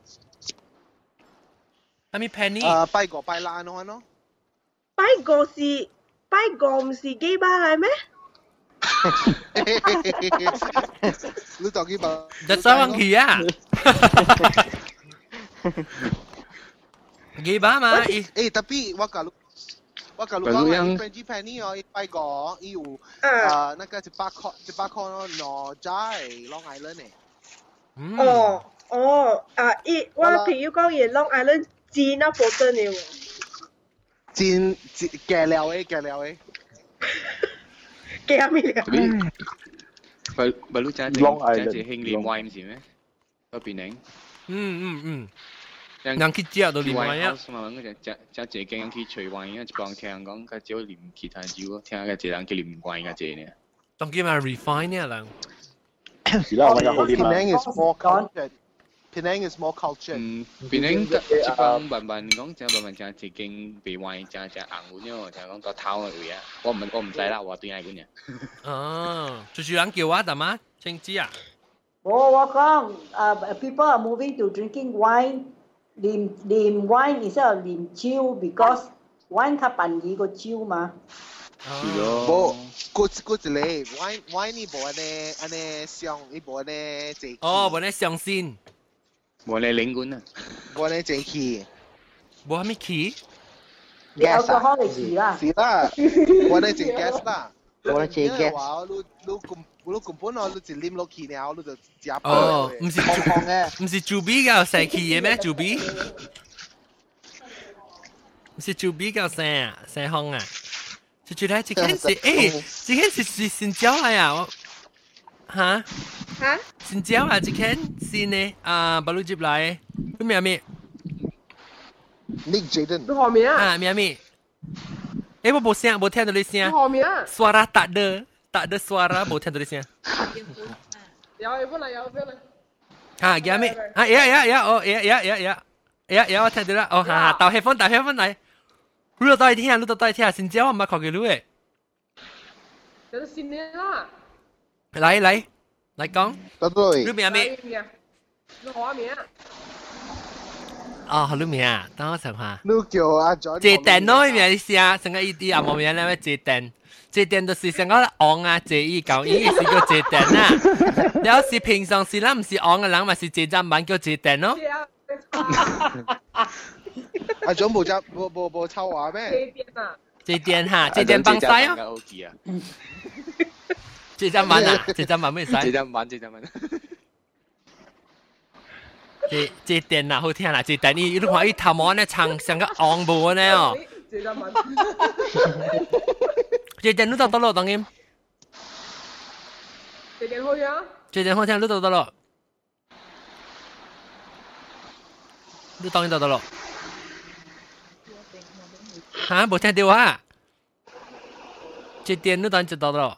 係咪 Penny？
啊，擺個擺爛嗰咯。
擺個是擺個唔是幾巴嚟咩？
你當幾巴？
就三萬幾啊！幾巴嘛？
誒，tapi 我講我講講係 Frenchie Penny 哦，擺個伊有啊，那個一百塊一百塊咯，羅齋 Long Island 嘅。
哦哦，啊！伊我朋友講嘢 Long Island 煎啊波頓嘅喎。
煎煎夾料誒，夾料誒。
夾咩料？
咪咪你真係真係興練 wine 是咩？嗰邊領。
嗯嗯嗯。人去食都練 wine 啊。
嘛，嗰隻隻隻隻經去吹 wine 啊，一幫聽講佢只練其他酒，聽嘅隻人佢練 wine 嘅隻呢。
當佢咪 refine 呢人。
是啦，我有好啲嘛。Penang is more cultured. Penang is more cultured.
嗯，Penang 一幫文文講，就文文就自經被壞，就就硬碗咯，就講個頭嘅位啊。我唔我唔使啦，我對嗌管嘅。
哦，就是人叫我點啊？請知啊？
我我講，誒 people are moving to drinking wine， 啉啉 wine instead of 啉酒 because wine 較便宜過酒嘛。
是咯。
不，嗰嗰一個 wine wine 呢無安尼安尼上，呢無安尼正。
哦，無安尼上線。
無安尼領管啊。
無安尼正氣。
無係咩氣？
gas 啊。是啦。
是啦，無安尼正 gas 啦。
無安尼正 gas。
話你你根你根本哦，你一啉落去了，你就食飽。
哦，唔是嘅，唔是酒比較細氣嘅咩？酒比？唔是酒比較細啊，細烘啊。就覺得這件是誒，這件是是新疆嚟啊！我嚇
嚇
新疆啊，這件是呢啊，巴魯接來，佢咩咩
？Nick Jaden。
你學咩啊？
啊咩咩？誒我冇聲，冇聽到你聲。
你學咩啊
？Suara tak ada, tak ada suara，冇聽到你聲。
有一本嚟，有一本嚟。
嚇，叫咩？啊呀呀呀，哦呀呀呀呀呀呀，我聽到啦，哦嚇，帶 headphone，帶 headphone 嚟。你到底聽，你到底聽，新疆我唔係學嘅路誒。
有新年啦。
嚟嚟嚟講。
得對。
你名咩？
你學咩啊？
哦，你名啊，等我想下。
你叫阿 John。
借電咯，名你試下，成個 E D 啊，冇名咧咩借電？借電就是成個昂啊，借伊講，伊是叫借電啊。你要是平常時啦，唔是昂嘅人，咪是借站版叫借電咯。
阿總冇執冇冇冇臭話咩？
借電啊！
借電嚇，借電幫曬啊！借站版啊，借站版咩使？
借站版，借站版。
借借電啊，好聽啦！借電你你看伊頭毛呢長成個昂布呢哦。
借站版。
借電你到到咯，當然。
借電好呀？
借電好聽，你到到咯。你當然到到咯。嚇，冇聽到啊！借電你當然就到到咯。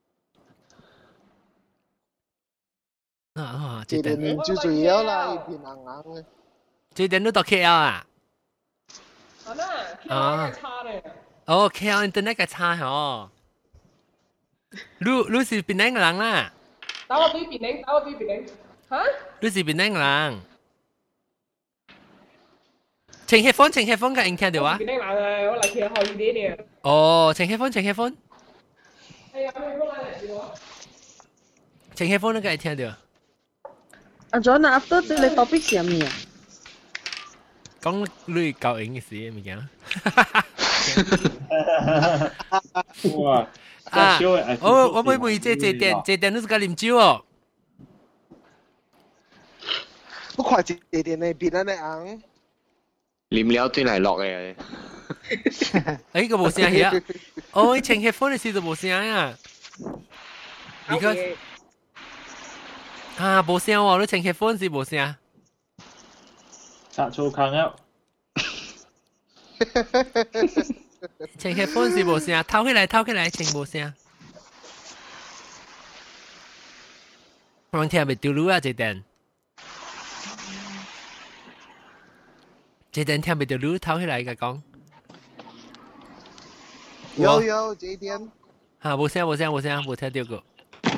啊啊！
借電最主要啦，一片硬硬嘅。
借電你到 K L 啊？
係咩 ？K L 差咧。
哦 ，K L internet 嘅差嗬。你你是邊個人啦？
打我對邊領，打我對邊領。嚇？
你是邊個人？請 headphone， 請 headphone 嘅，應聽到啊？
邊領人啊？我嚟聽可以啲嘅。
哦，請 headphone， 請 headphone。
係啊，我嚟嚟喎。
請 headphone 都可以聽到。
阿 John 啊 ，after 即係 topic 係咩啊？
講你教英嘅事物件。
哇！
啊！我我妹妹即係借電，借電都是個啉酒哦。
不快借電呢？變咗呢硬。
啉了對嚟落嘅。
誒個冇聲嘅啊！哦，請 headphone 嘅時就冇聲啊。Because 啊，冇聲喎！你請 headphone 時冇聲。
殺粗坑啊！
請 headphone 時冇聲，偷起來偷起來，請冇聲。我聽咪掉路啊！這電，這電聽咪掉路，偷起來嘅講。
有有這電。
嚇冇聲冇聲冇聲冇聽到過。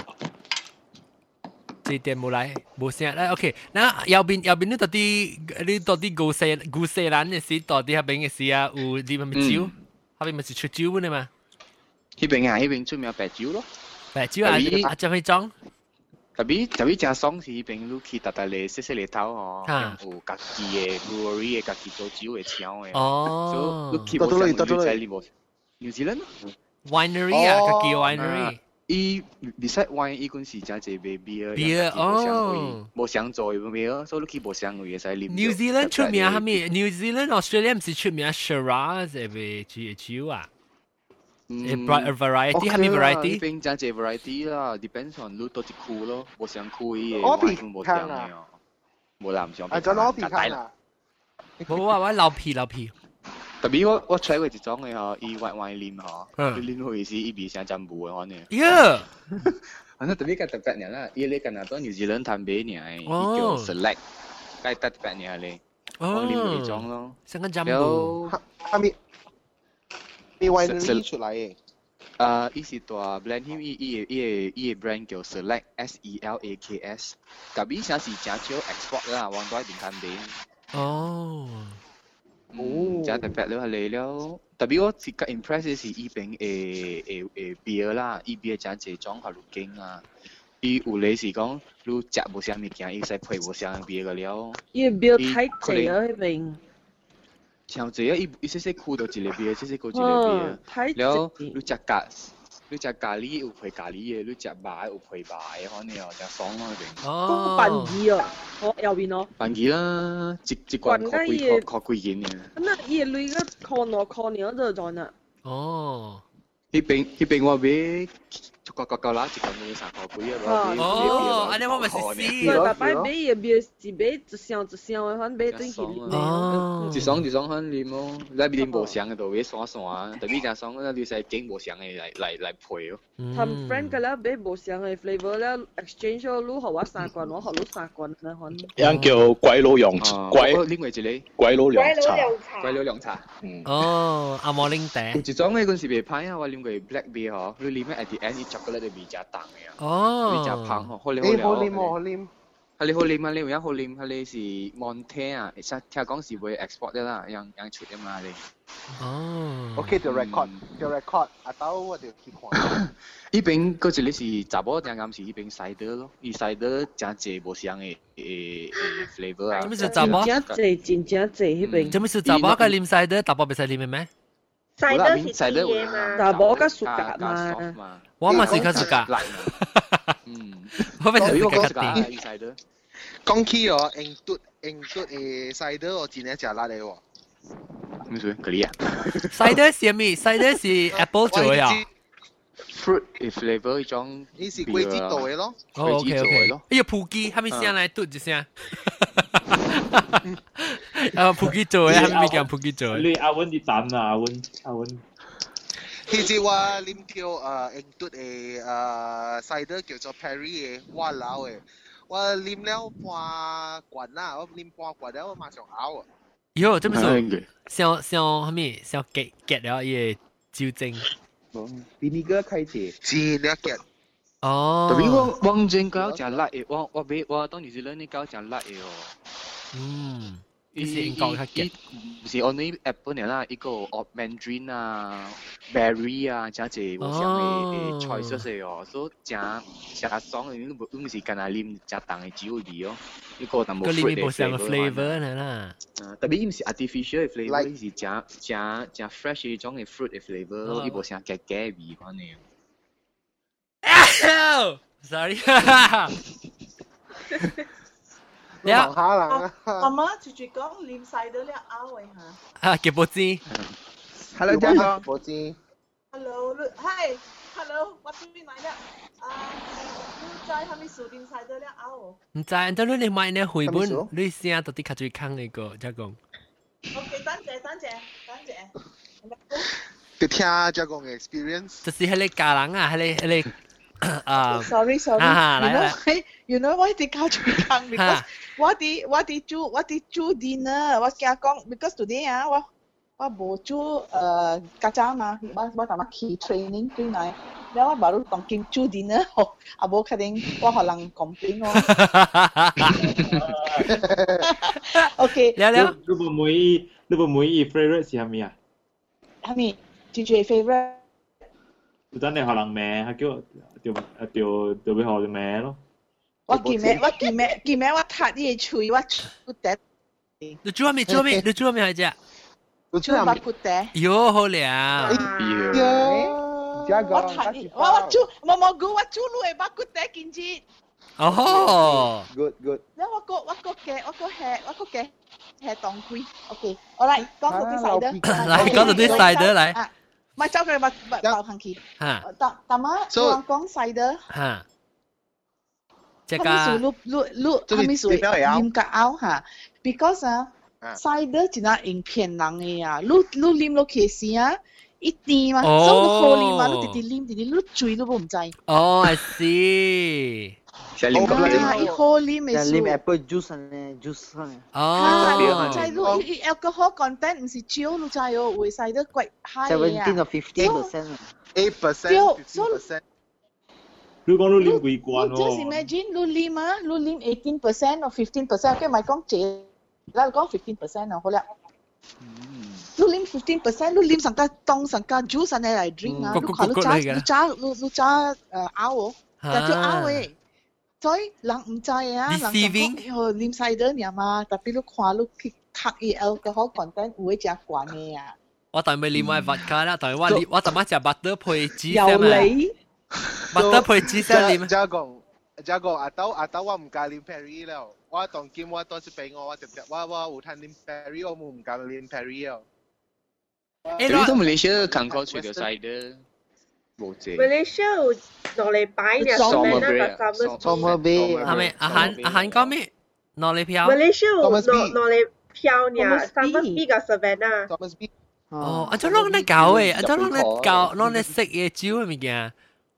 這電冇來冇聲啦。OK，那右邊右邊你到底你到底古西古西蘭嘅事，到底嗰邊嘅事啊？有你咪咪酒，嗰邊咪是出酒嘅嘛？
嗰邊啊，嗰邊出名白酒咯。
白酒啊，啊就去裝。
特別特別正爽是嗰邊你去特特嚟細細嚟頭嗬，有家己嘅 brewery 嘅家己做酒嘅廠嘅。
哦。
所以你去冇上你在呢部 New Zealand。
winery 啊，家己 winery。
伊 beside wine 伊嗰時真係賣 beer，
beer 哦，
冇想做嘅 beer，所以佢冇想嘅嘢使啉。
New Zealand 出名係咪 ？New Zealand Australia 唔是出名 Shiraz 嘅賣酒啊？誒 variety 係咪 variety？
呢邊真係 variety 啦 ，depends on 你多隻區咯，冇想區嘅
wine
冇想嘅，冇男想。
啊，就攞皮卡啦。
冇啊，我老皮老皮。
特別我我 try 過一種嘅嗬，伊 white wine 啉嗬，佢啉開時伊邊想浸布嘅可能。
呀！
反正特別個特別嘅啦，伊咧加拿大 New Zealand 談俾你嘅，伊叫 select，該特別嘅咧，我啉過呢種咯。
成個浸布。
係咪？咪 winery 出嚟嘅。
啊，伊是大 blend 添，伊伊伊伊 brand 叫 select S E L A K S， 特別想是正少 export 啦，往多一邊談俾。
哦。
哦，真特別了，係了。特別我最較 impress 嘅是伊邊誒誒誒 beer 啦，伊 beer 真濟種下路徑啊。伊有咧是講，你食無啥物件，伊使配無啥 beer 個了。
伊 beer 太濟啊，迄邊。
超濟啊！伊伊細細箍到一個 beer， 細細箍一個 beer。
太濟。
了，你食咖，你食咖喱有配咖喱嘅，你食白有配白嘅，可能又真爽咯嗰邊。
哦。扮魚啊！我右邊咯。
扮魚啦，一一罐靠幾靠靠幾件嘅。
那伊個鐳個靠攞靠兩就在那。
哦。
迄邊迄邊我買。個個個啦，一個買三塊幾啊！
哦，安尼我咪是死。
對，大擺買嘢買是買一箱一箱嘅，反買轉去啉。
哦，一箱一箱反啉咯，你啉無香嘅就買散散，特別正爽，那你使揀無香嘅來來來配咯。
同 friend 個啦買無香嘅 flavour 啦 ，exchange 咗，你學我三罐，我學你三罐啦，可能。
樣叫鬼佬涼茶，鬼
另外一個
鬼佬涼茶，
鬼佬涼茶。
哦，阿摩鈴茶。
有一種嘅嗰時未歹啊，我啉過 black beer 嗬，你啉咩 at the end 伊chocolate 嘅味真重嘅啊。
哦。
味真香嗬，好啉
好
好
啉好啉。
係你好啉啊！你有樣好啉，係你是 Monte 啊，其實聽講是會 export 的啦，樣樣出嘅嘛你。
哦。
OK，條 record，條 record，阿豆我就去看。
依邊嗰時你是查某正啱是依邊西德咯，伊西德真濟無相嘅誒誒 flavour 啊。
做咩是查某？
真濟真正濟迄邊。
做咩是查某個啉西德，查某袂使啉嘅咩？
西德是啲嘢嘛。
查某個暑假嘛。
我嘛是較暑假。
嗯。
我咪是較
假啲西德。
講起哦，印度印度誒西德我真係食辣嘅喎。
咩水？嗰啲啊？
西德是咩？西德是 apple 做嘅啊。
fruit flavour 一種，
呢是桂枝做嘅咯。
哦 ，OK OK。哎呀，普吉，係咪聲嚟嘟一聲？啊，普吉做嘅，係咪叫普吉做嘅？
你阿温啲蛋啊，阿温阿温。
其實我啉條誒印度嘅誒西德叫做 Perry 嘅，哇老嘅。我啉了半罐啦，我啉半罐了，我馬上嘔啊！
喲，這麼說，像像係咪？像結結了嘢酒精。
比你個開始。
是了結。
哦。
特別我我唔正搞食辣嘅，我我俾我當時是你搞食辣嘅哦。
嗯。伊是英國較結。
唔是我呢 apple 嚟啦，一個 mandarin 啊、berry 啊，真係無相嘅 choice 嘅哦，所以真真爽嘅，你唔唔是干那啉真重嘅酒味哦，呢個但冇
fruit 嘅 flavour 嚟啦。
特別唔是 artificial 嘅 flavour，呢是真真真 fresh 嘅種嘅 fruit 嘅 flavour，呢無相夾夾味可能。
Sorry。
你下人
啊！媽媽住住講念晒到呢拗位嚇。
啊，叫波子。
Hello， 嘉哥。
波子。
Hello，Hi，Hello，我邊邊嚟咧？啊，你在係咪數念晒到呢拗？
唔知，但係你買呢繪本，你聲到底較最坑呢個，再講。
OK，等謝，等謝，等謝。
你聽再講嘅 experience。
就是迄個家人啊，迄個迄個。啊
，sorry sorry，
啊，
原來原來我哋教最坑 ，because 我哋我哋煮我哋煮 dinner，我驚講 because today 啊，我我冇煮誒家陣嘛，我我同我去 training 對嚟，然後我baru當見煮 dinner，啊冇確定我可能講邊哦。OK，
了了。
你會唔會你會唔會 favorite 係咩啊？
係咪？最最 favorite？
真係可能咩？係叫條條條俾學咩咯？
我見咩？我見咩？見咩？我撻啲嘢吹，我出得。
你煮咩？煮咩？你煮咩係啫？
我煮白骨嗲。
喲，好靚。
喲。
加个，
我睇我我煮我冇估我煮路嘅把骨底見知。
哦
，good good。
你我個我個嘅我個係我個嘅係當歸。OK，我嚟講到啲細的。
嚟講到啲細的嚟。
唔係走佢咪咪爆行去。
嚇。
但但媽我講細的。
嚇。即
係。係咪屬碌碌碌？係咪屬黏格拗嚇 ？Because 啊。細的只係影片人嘅啊，你你黏落去時啊，一啲嘛，所以你好黏嘛，你直直黏直直，你嘴都唔知。
哦 ，I see。
係黏咁
啊，一好黏嘅
樹。黏 apple juice 呢 juice 呢。
哦。
就係你 alcohol content 唔係少，你就係會細得貴 high 嘅啊。
seventeen or fifteen percent。
eight percent, fifteen percent。
你講你黏幾罐喎
？Just imagine 你黏啊，你黏 eighteen percent or fifteen percent， 跟住咪講這。啦，講 fifteen percent 啊，好啦。你啉 fifteen percent， 你啉成個當成個 juice 嚟 drink 啊，你看你揸你揸你你揸誒拗喎，但係拗嘅，所以人唔知啊，人講哦啉細啲嘢嘛，特別你看你去刻意 alcohol content 會食慣嘅啊。
我但係未啉埋 vodka 啦，但係我我特別食 butter 配芝士
嘛。有你
，butter 配芝士啉。
即係講，即係講阿豆阿豆我唔介啉 Perry 了。我當劍我當時俾我，我直接我我有攤啉 Perry， 我冇唔敢啉 Perry 哦。
誒，你都馬來西亞港口除咗細的，冇借。
馬來西亞有落嚟擺嘅 Summer
Bay，Summer Bay。
係咪？阿韓阿韓講咩？落嚟漂。
馬來西亞有落落嚟漂呢 ，Summer Bay 嘅 Savannah。
哦，阿咗攞嚟搞誒，阿咗攞嚟搞，攞嚟食嘢酒係咪嘅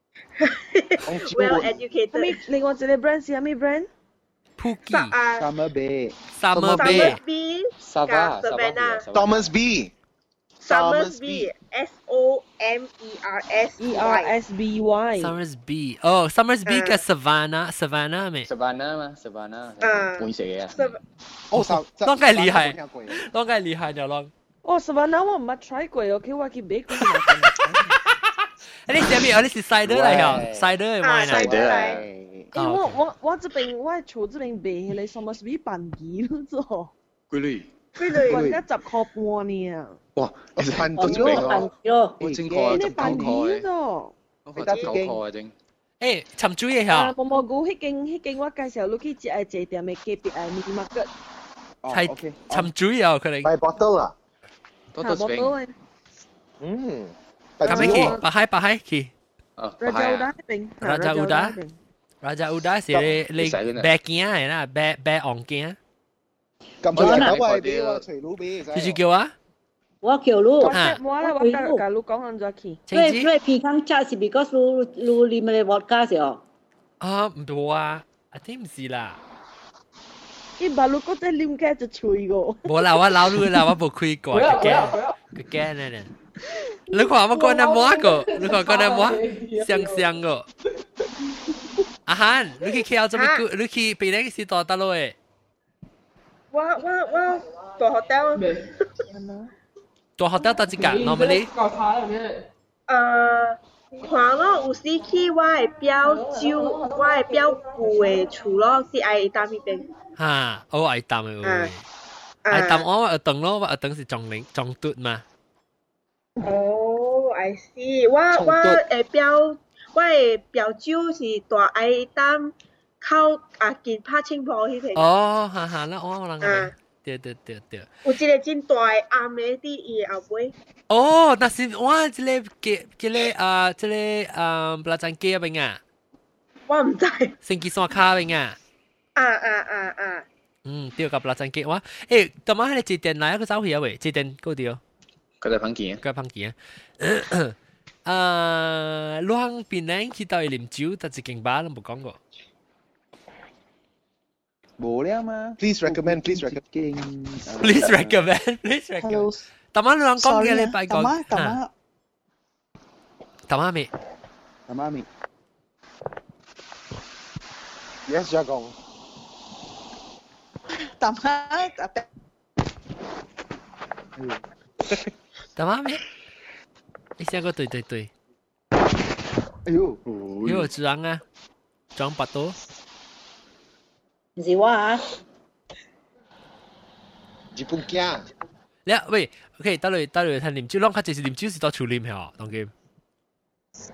？Well educated。
另外一個 brand 係咩 brand？
Phuket
Summer Bay
Summer Bay
Savannah
Thomas B
Thomas B S O M E R S
E R S B Y
Summers B oh Summers B 嘅 Savannah Savannah 咩
Savannah 嘛 Savannah 本食嘅啊
哦
當梗係厲害當梗係厲害就咯
哦 Savannah 我唔係 try 過 OK 我去買過
你係咩？你是cider嚟㗎？cider 係咪啊
？cider 嚟。
誒我我我這邊我係厝這邊買起來 Summers B 半幾咯啫。
幾類？
幾類？
我而家十塊半呢。
哇！你半半幾
咯？
我真過
你半幾啫？
我覺得九塊啊真。
誒，尋煮嘢嚇。
毛毛菇迄間迄間我介紹你去食誒一店嘅隔壁誒 mini market。
係尋煮嘢佢哋。
買 bottle 啊？
嚇 bottle 誒。
嗯。
Kami ki, pahay pahay ki.
Raja Uda bên.
Raja Uda. Raja Uda si le le bè kia係啦，bè bè昂kia。
咁多人都係俾我隨路俾。
你叫叫啊？
我叫路。
我我咧我教教路講緊咗去。
因為因為平常食是 because 路路裡面嘅 vodka 時候。
啊，唔對啊，I think 唔是啦。
伊把路嗰隻啉嘅就吹個。
冇啦，我老路啦，我冇開過，佢驚，佢驚咧咧。你看我講得乜個？你看講得乜？香香個。阿漢，你去 K L 做咩？你去邊個時代得咯？誒。
我我我大 hotel。
大 hotel 得幾間 normally？
誒，看咯，有時去我係標酒，我係標舊嘅厝咯，是愛擔嗰邊。
嚇，我愛擔嘅。愛擔我話等咯，話等是中零中嘟嘛。
哦 ，I see， 我我誒標我誒標酒是大愛擔靠啊近拍青浦迄邊。
哦，哈哈，那我人係，對對對對。
有一個真大暗嘅啲伊後尾。
哦，那是哇，這個嘅這個啊，這個啊，布拉贊基嗰邊啊。
我唔知。
聖基山卡嗰邊啊。
啊啊啊啊！
嗯，對個布拉贊基哇，誒，今晚你幾點來一個走去啊？喂，幾點嗰條？
佢哋碰見，
佢碰見啊！啊，兩邊咧去到啉酒，但係勁巴都冇講過。
冇啦嘛。
Please recommend, please recommend.
Please recommend, please recommend. 特晚兩講嘅你拜講。
特晚特晚。
特晚未？
特晚未。
Yes， 加講。
特晚特別。
特晚未？你先個對對對。
哎呦！
因為裝啊，裝八多。
唔是我啊。
日本驚。
你喂 ，OK，得嚟得嚟睇啉酒，啷個就是啉酒是到處啉係哦，當佢。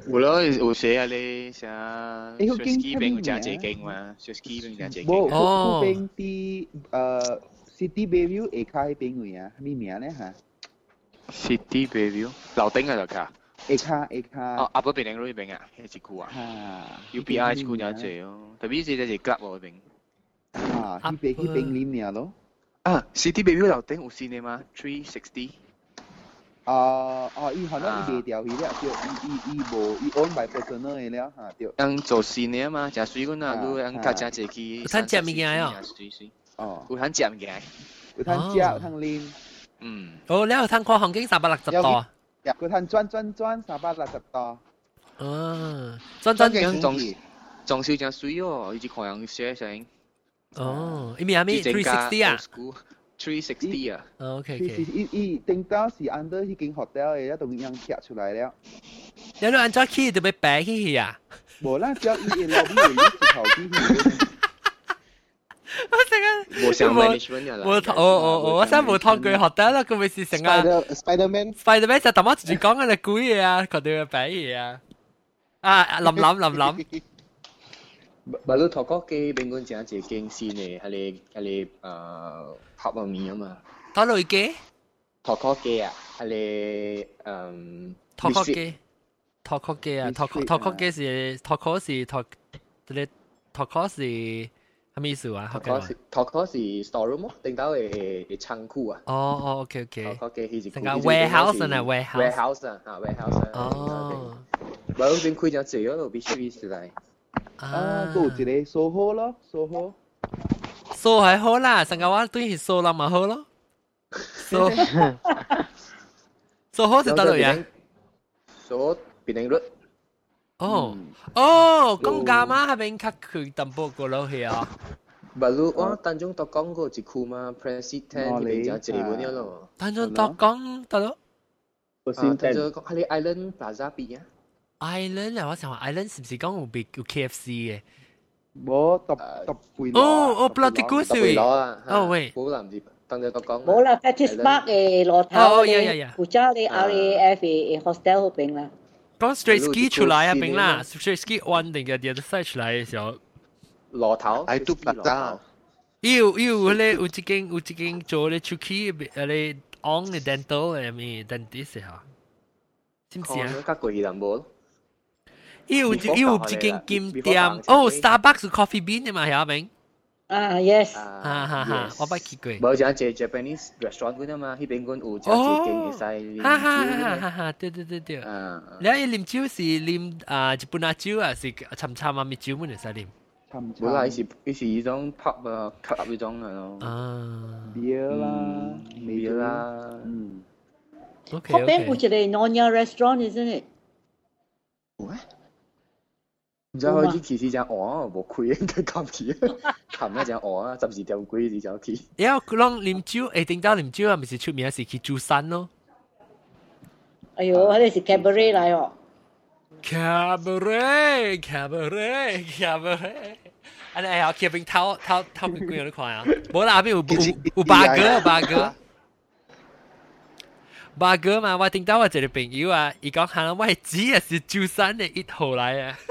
有咯，有寫啊你寫 Swiss 邊有真濟景嘛 ，Swiss 邊有真濟景。
哦。邊啲誒 City Bayview 下開邊位啊？咩名咧嚇
？City Bayview 樓頂啊就卡。
下卡下卡。
哦，阿伯邊嗰邊啊，係一股啊。U B I 一股真濟哦，特別是隻 club 嗰邊。
啊，呢邊呢邊裡面咯。
啊 ，City Bayview 樓頂有 cinema three sixty。
啊啊！伊可能伊賣掉去了，對，伊伊伊無伊 own by personal 嘅了嚇，對。
人做事呢嘛，食水嗰啊，佢人較真濟去。
有通食物件哦。
哦。
有通食物件。
有通食，有通啉。
嗯。
哦，你有通看風景三百六十度。
有佢通轉轉轉三百六十度。
哦，轉轉轉。
裝裝修真水哦，伊只看人寫成。
哦，伊名咩 ？three sixty 啊。
three sixty 啊
，OK OK。
伊伊頂到是 under 迄間 hotel 嘅，一棟樣貼出來了。
你攞安怎去就要白去去啊？
無啦，只要伊嘅 lobby 嘅一頭去去。
我成個
冇上 management 嘅啦。
冇，我我我我真冇睇過 hotel 啦，佢咪是成個
Spiderman。
Spiderman 就頭先自己講嘅你估嘢啊，佢哋嘅白嘢啊。啊，林林林林。
baru toko ke bengun jangan ceking sini hale hale pop mi ama
tolo ke
toko ke ya hale um
toko ke toko ke ya toko toko ke 是 toko 是 toko 對 toko 是係咩意思啊
toko 是 toko 是 storeroom 咯頂到嘅嘅倉庫啊
哦哦 OK OK
toko 嘅係
成個 warehouse 啊 warehouse
warehouse 啊 warehouse
哦
baru 邊開咗嘴咯必須出來
啊，嗰一個 Soho 咯 ，Soho。
Soho 係好啦，成個我對係 Soho 咪好咯。Soho Soho 是得嚟呀
？Soho 邊定率？
哦哦，講價嘛係咪較佢淡薄個咯係啊
？Baru 我當中都講過一區嘛 ，President 邊就借嗰啲咯。
當中都講得咯。
當中講喺 Island Plaza 邊啊。
Island 啊，我想話 Island 是唔是講有別有 K F C 嘅？
冇揼揼背
哦哦 ，Bloody Goose
哦
喂，
冇啦唔知，當你都講。
冇啦 ，Patty's Park 嘅羅頭
嘅，
附加你 R A F 嘅 hostel 嗰邊啦。
講 Straight Ski 出來啊邊啦 ，Straight Ski one 定嘅啲都曬出來嘅時候，
羅頭
喺都不得。
有有咧有一間有一間做咧出去誒咧 on 嘅 dental 誒咩 dentist 嚇，知唔知啊？
較貴淡薄。
有有一間金店，哦 ，Starbucks coffee bean 嘅嘛係阿明。
啊 ，yes。
哈哈哈，我捌去過。
冇講隻 Japanese restaurant 嗰啲嘛，迄邊嗰有隻幾間會使。
哈哈哈哈哈，對對對對。你喺啉酒是啉啊日本啊酒啊，是參參啊咩酒們會使啉？
冇啦，是係是依種 pub 啊 club 嗰種嘅咯。
啊
，beer 啦
，beer 啦，
嗯。
OK
OK。嗰邊有一個 Nyonya restaurant，isn't it？
喂？然之後佢其實就哦，冇虧嘅今次，琴日就哦，暫時掉貴啲就去。
因為講啉酒，誒，頂到啉酒啊，咪是出名是去珠山咯。
哎呦，嗰啲是 cabaret 嚟哦。
cabaret cabaret cabaret，安尼係啊，佢邊偷偷偷邊個你看啊？冇啦，邊有有有八個八個。八個嘛，我頂到我一個朋友啊，伊講喊我係指啊是珠山嘅一號嚟啊。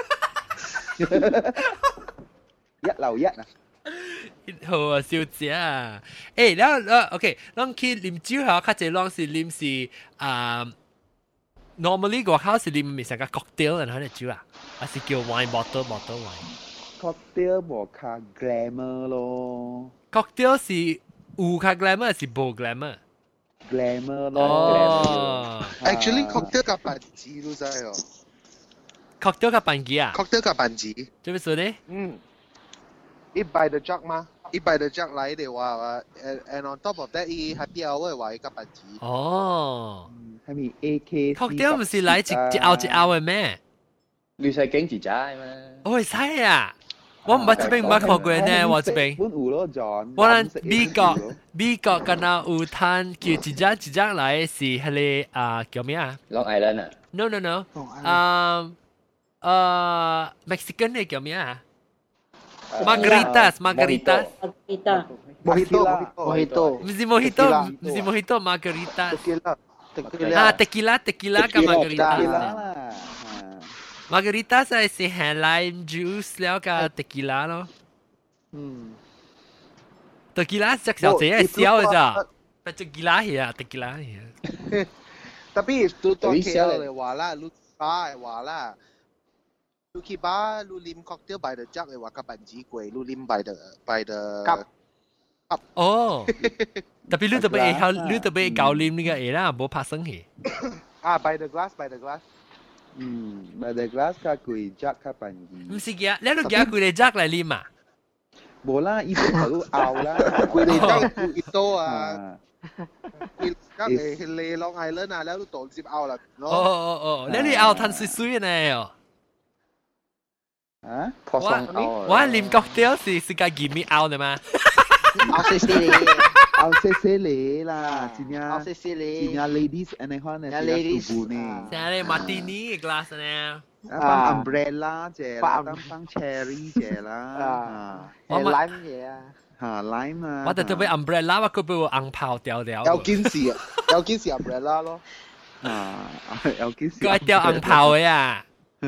一樓一啊！
一號啊，小姐啊，誒，然後誒 ，OK，咱去啉酒嚇，較濟咱是啉是啊 ，normally 個口是啉咪成個 cocktail 然後啲酒啊，還是叫 wine bottle bottle
wine。cocktail 無卡 glamour 咯。
cocktail 是有卡 glamour 是無 glamour？glamour
咯。
哦
，actually cocktail 嘅牌子都知哦。
cocktail 嘅板機啊
？cocktail 嘅板子，
做咩事呢？
嗯，一 buy the jug 嘛，一 buy the jug 嚟嘅話，誒 and on top of that，一 happy hour 嘅話，一個板子。
哦，
係咪 A K
cocktail 唔是嚟一一後一後嘅咩？
你係經濟仔嘛？
我係使啊！我唔捌這邊唔捌看過呢，我這邊。我諗美國美國敢若有攤叫一隻一隻嚟是迄個啊叫咩啊
？Long Island 啊
？No no no，啊。Uh, Mexican 嘅叫咩啊 ？Margaritas, margaritas。
Mojito。
Mojito。
唔是 mojito， 唔是 mojito，margaritas。啊 ，tequila，tequila 嘅 margaritas。 Margarita 就係係 lime juice 了個 tequila 咯。
嗯
，tequila 隻小姐係燒嘅咋，但 tequila 係啊 ，tequila 係啊。
Tapi tu tu K L 嘅話啦，你巴嘅話啦，你去巴你啉 cocktail by the jug 嘅話，較笨子貴，你啉 by the by the cup。
哦，特別你特別係你特別教啉呢個嘢啦，冇拍生氣。
啊 ，by the glass by the glass。
嗯 by the glass 較貴，jug 較笨子。
唔是嘅，你都叫佢哋 jug 嚟啉啊？
冇啦，依邊頭都拗啦，
佢哋真係多啊！佢而家係嚟 Long Island 啊，แล้ว都接拗啦。
哦哦哦，你你拗吞水水呢？哦。
啊？
我我啉 cocktail 是是個吉米拗的嗎？
拗死死你！
拗死死你啦！真係
拗死死你！
真係 ladies and 你看呢？
ladies
呢？真係 martini glass 呢？
放 umbrella 啫啦，放 cherry 啫啦，
誒 lime 嘢啊，
嚇 lime 啊，
我哋特別 umbrella，我佢俾我硬泡掉掉。
有件事啊，有件事 umbrella 咯，
啊，有件事。
佢掉硬泡嘅啊。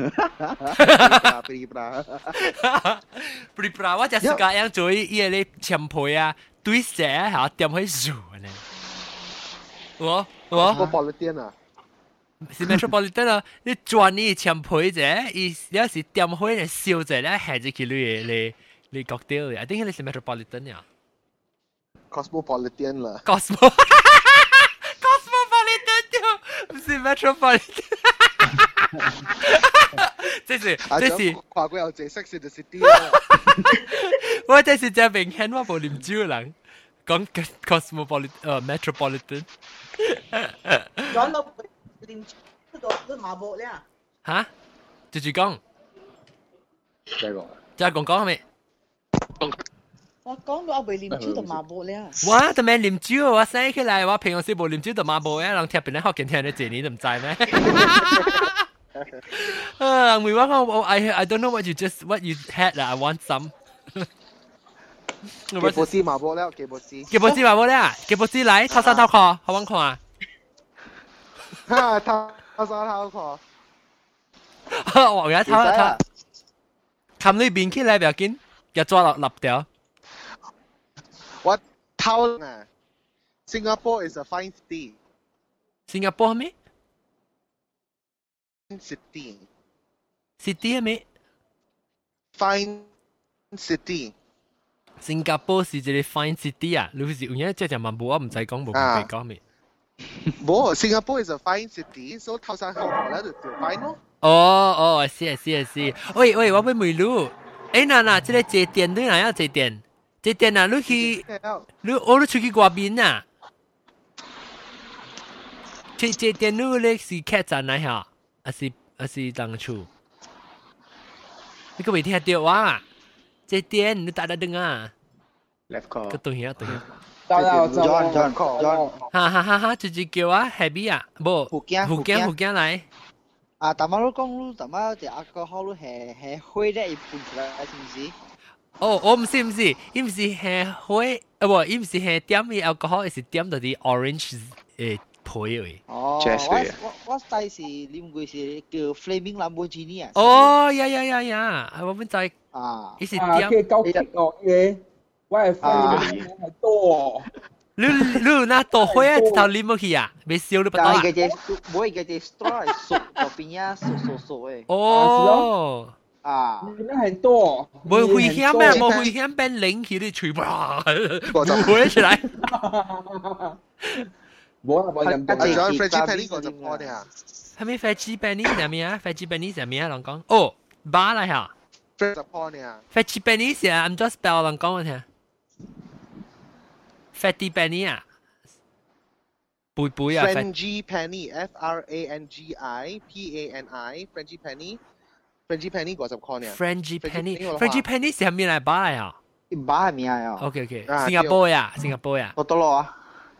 Pripra
Pripra 我就是咁樣做伊個咧前輩啊，對蛇嚇點去做呢？我我
Metropolitan 啊。
是 metropolitan 啊！你轉呢前輩者，伊有時點開嚟燒者咧，係只佢你你你 cocktail 嘅。I think 你是 metropolitan 呀
？Cosmopolitan 啦。
Cosmo Cosmopolitan 就唔是 metropolitan。即是即是
跨過有隻 Sex in the City 啦。
我這是只明顯我冇啉酒人講 cosmopolitan 誒 metropolitan。
講到啉酒都都麻木咧。
嚇？直接講。
再講。
再講講係咪？
我講到我未啉酒就麻木咧。
我都未啉酒，我醒起來我平常時冇啉酒就麻木嘅，人聽邊咧學見聽你這年都唔知咩？啊，唔係話我 I I don't know what you just what you had 啦 ，I want some。
吉布斯麻布咧，吉布斯。
吉布斯麻布咧，吉布斯嚟，偷三偷殼，好揾看啊！
哈，偷偷三偷殼。
我而家偷一偷，冚呢邊起來唔要緊，又抓落立掉。
我偷啊 ！Singapore is a fine city。
Singapore 咩
？City。
City 係咩
？Fine city。
新加坡是一個 fine city 啊，你是有影即係問冇我唔使講冇冇講咩？
冇，Singapore is a fine city，所以偷晒後頭咧就叫 fine 咯。
哦哦，係係係，喂喂，我要問你，誒嗱嗱，即個借電對哪樣借電？借電啊，你去，你我都出去外邊啊？借借電你咧是客棧嚟嚇，還是還是當厝？你個未聽到啊？借電你打得定啊
？Left call。
個對呀對呀。
到到到。
John John John。
哈哈哈哈，直接叫啊 Happy 啊，冇。
福建
福建福建嚟。
啊，但係你講你但係隻阿哥好你係係灰咧，一半出來是唔是？
哦，我唔是唔是，伊唔是係灰，啊不，伊唔是係點嘅 alcohol，係點到啲 orange 誒配嘅。
哦，我我我第時啉過是叫 Flaming Lamborghini 啊。
哦，呀呀呀呀，我們在
啊，
伊是
點？啊，佢高級哦嘢，我係 Flaming 係多。
你你那多灰啊，頭啉落去啊，未燒你不到啊？
但係嘅隻，冇嘅隻 straw 係熟嗰邊啊，熟熟熟誒。
哦。
啊，你那很多，
冇危險咩？冇危險，變零起你吹吧，唔會出來。
冇啊，冇咁多。
阿 John Freddy Penny 個就我哋啊。
係咪 Freddy Penny 係咩啊 ？Freddy Penny 係咩啊？人講哦，bar 嚟嚇。
Freddy Penny 啊。
Freddy Penny 係啊，I'm just spell 人講我聽。Freddy Penny 啊。背背啊。
Frenzy Penny，F R A N G I P A N I，Frenzy Penny。Frenzy Penny 嗰十塊呢
？Frenzy Penny，Frenzy Penny 是係咩嚟 bar 嚟啊
？bar 係咩啊
？OK OK， 新加坡呀，新加坡呀。
我到咯啊。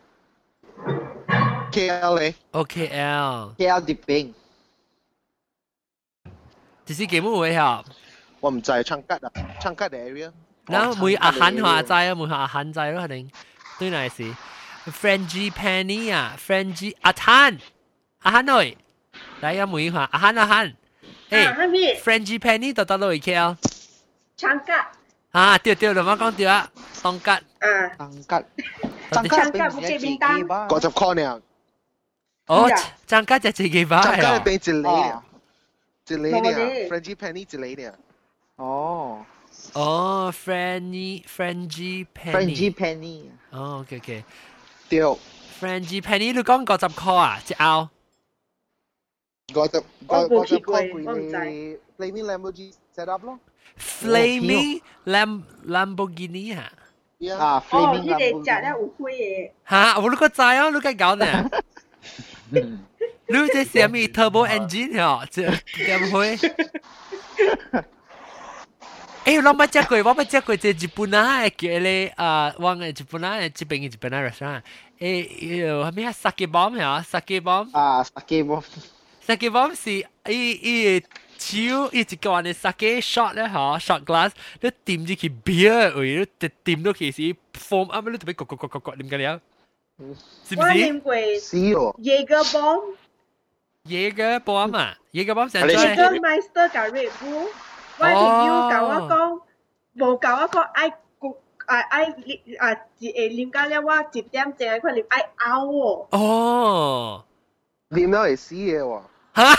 K L 嚟。
O K L。
K L 啲邊？
只是幾冇會嚇？
我唔知昌吉啊，昌吉 area。
嗱，每阿漢話知啊，每阿漢知咯，肯定對嚟是 Frenzy Penny 啊 ，Frenzy 阿漢阿漢嚟，嚟啊每話阿漢阿漢。 誒 ，Frangipani 到到落去 K L。
長吉。
啊，對對，你冇講對啊，當吉。
啊。
當吉。
當吉冇記名單。
嗰十塊呢？
哦，張吉就自己買
張吉係俾一厘呢，一厘呢 ，Frangipani 一厘呢。
哦。
哦 ，Frangie Frangipani。哦 ，OK OK。
對。
Frangipani 你講九十塊啊？一歐。
嗰十嗰嗰十塊佢 Flaming Lamborghini set up 咯。
Flaming Lam Lamborghini 啊？
啊 ，Flaming
Lamborghini。哦，呢個食咧有灰嘅。
嚇！我都個知啊，你個搞呢？你這係咩 turbo engine 哦？這點會？誒，我冇食過，我冇食過這日本啊，叫你啊，往日本啊，這邊日本啊 restaurant，誒，有係咩啊 ？Sake bomb 係 Sake bomb。
啊 ，Sake
bomb。Sake bomb 是伊伊超伊一個人嘅 sake shot 咧，嗬 shot glass，你掂住佢 beer 位，你掂到佢是 foam up，你特別焗焗焗焗焗，點解了？是不是？
我啉過。
是哦。
Jaeger bomb。
Jaeger bomb 啊 ，Jaeger bomb 成。
Jaeger Meister 加 Red Bull。我係要教我講，無教我講愛焗啊愛啊誒啉到了我一點鐘佢啉愛熬哦。
哦，
啉到會死嘅喎。
嚇！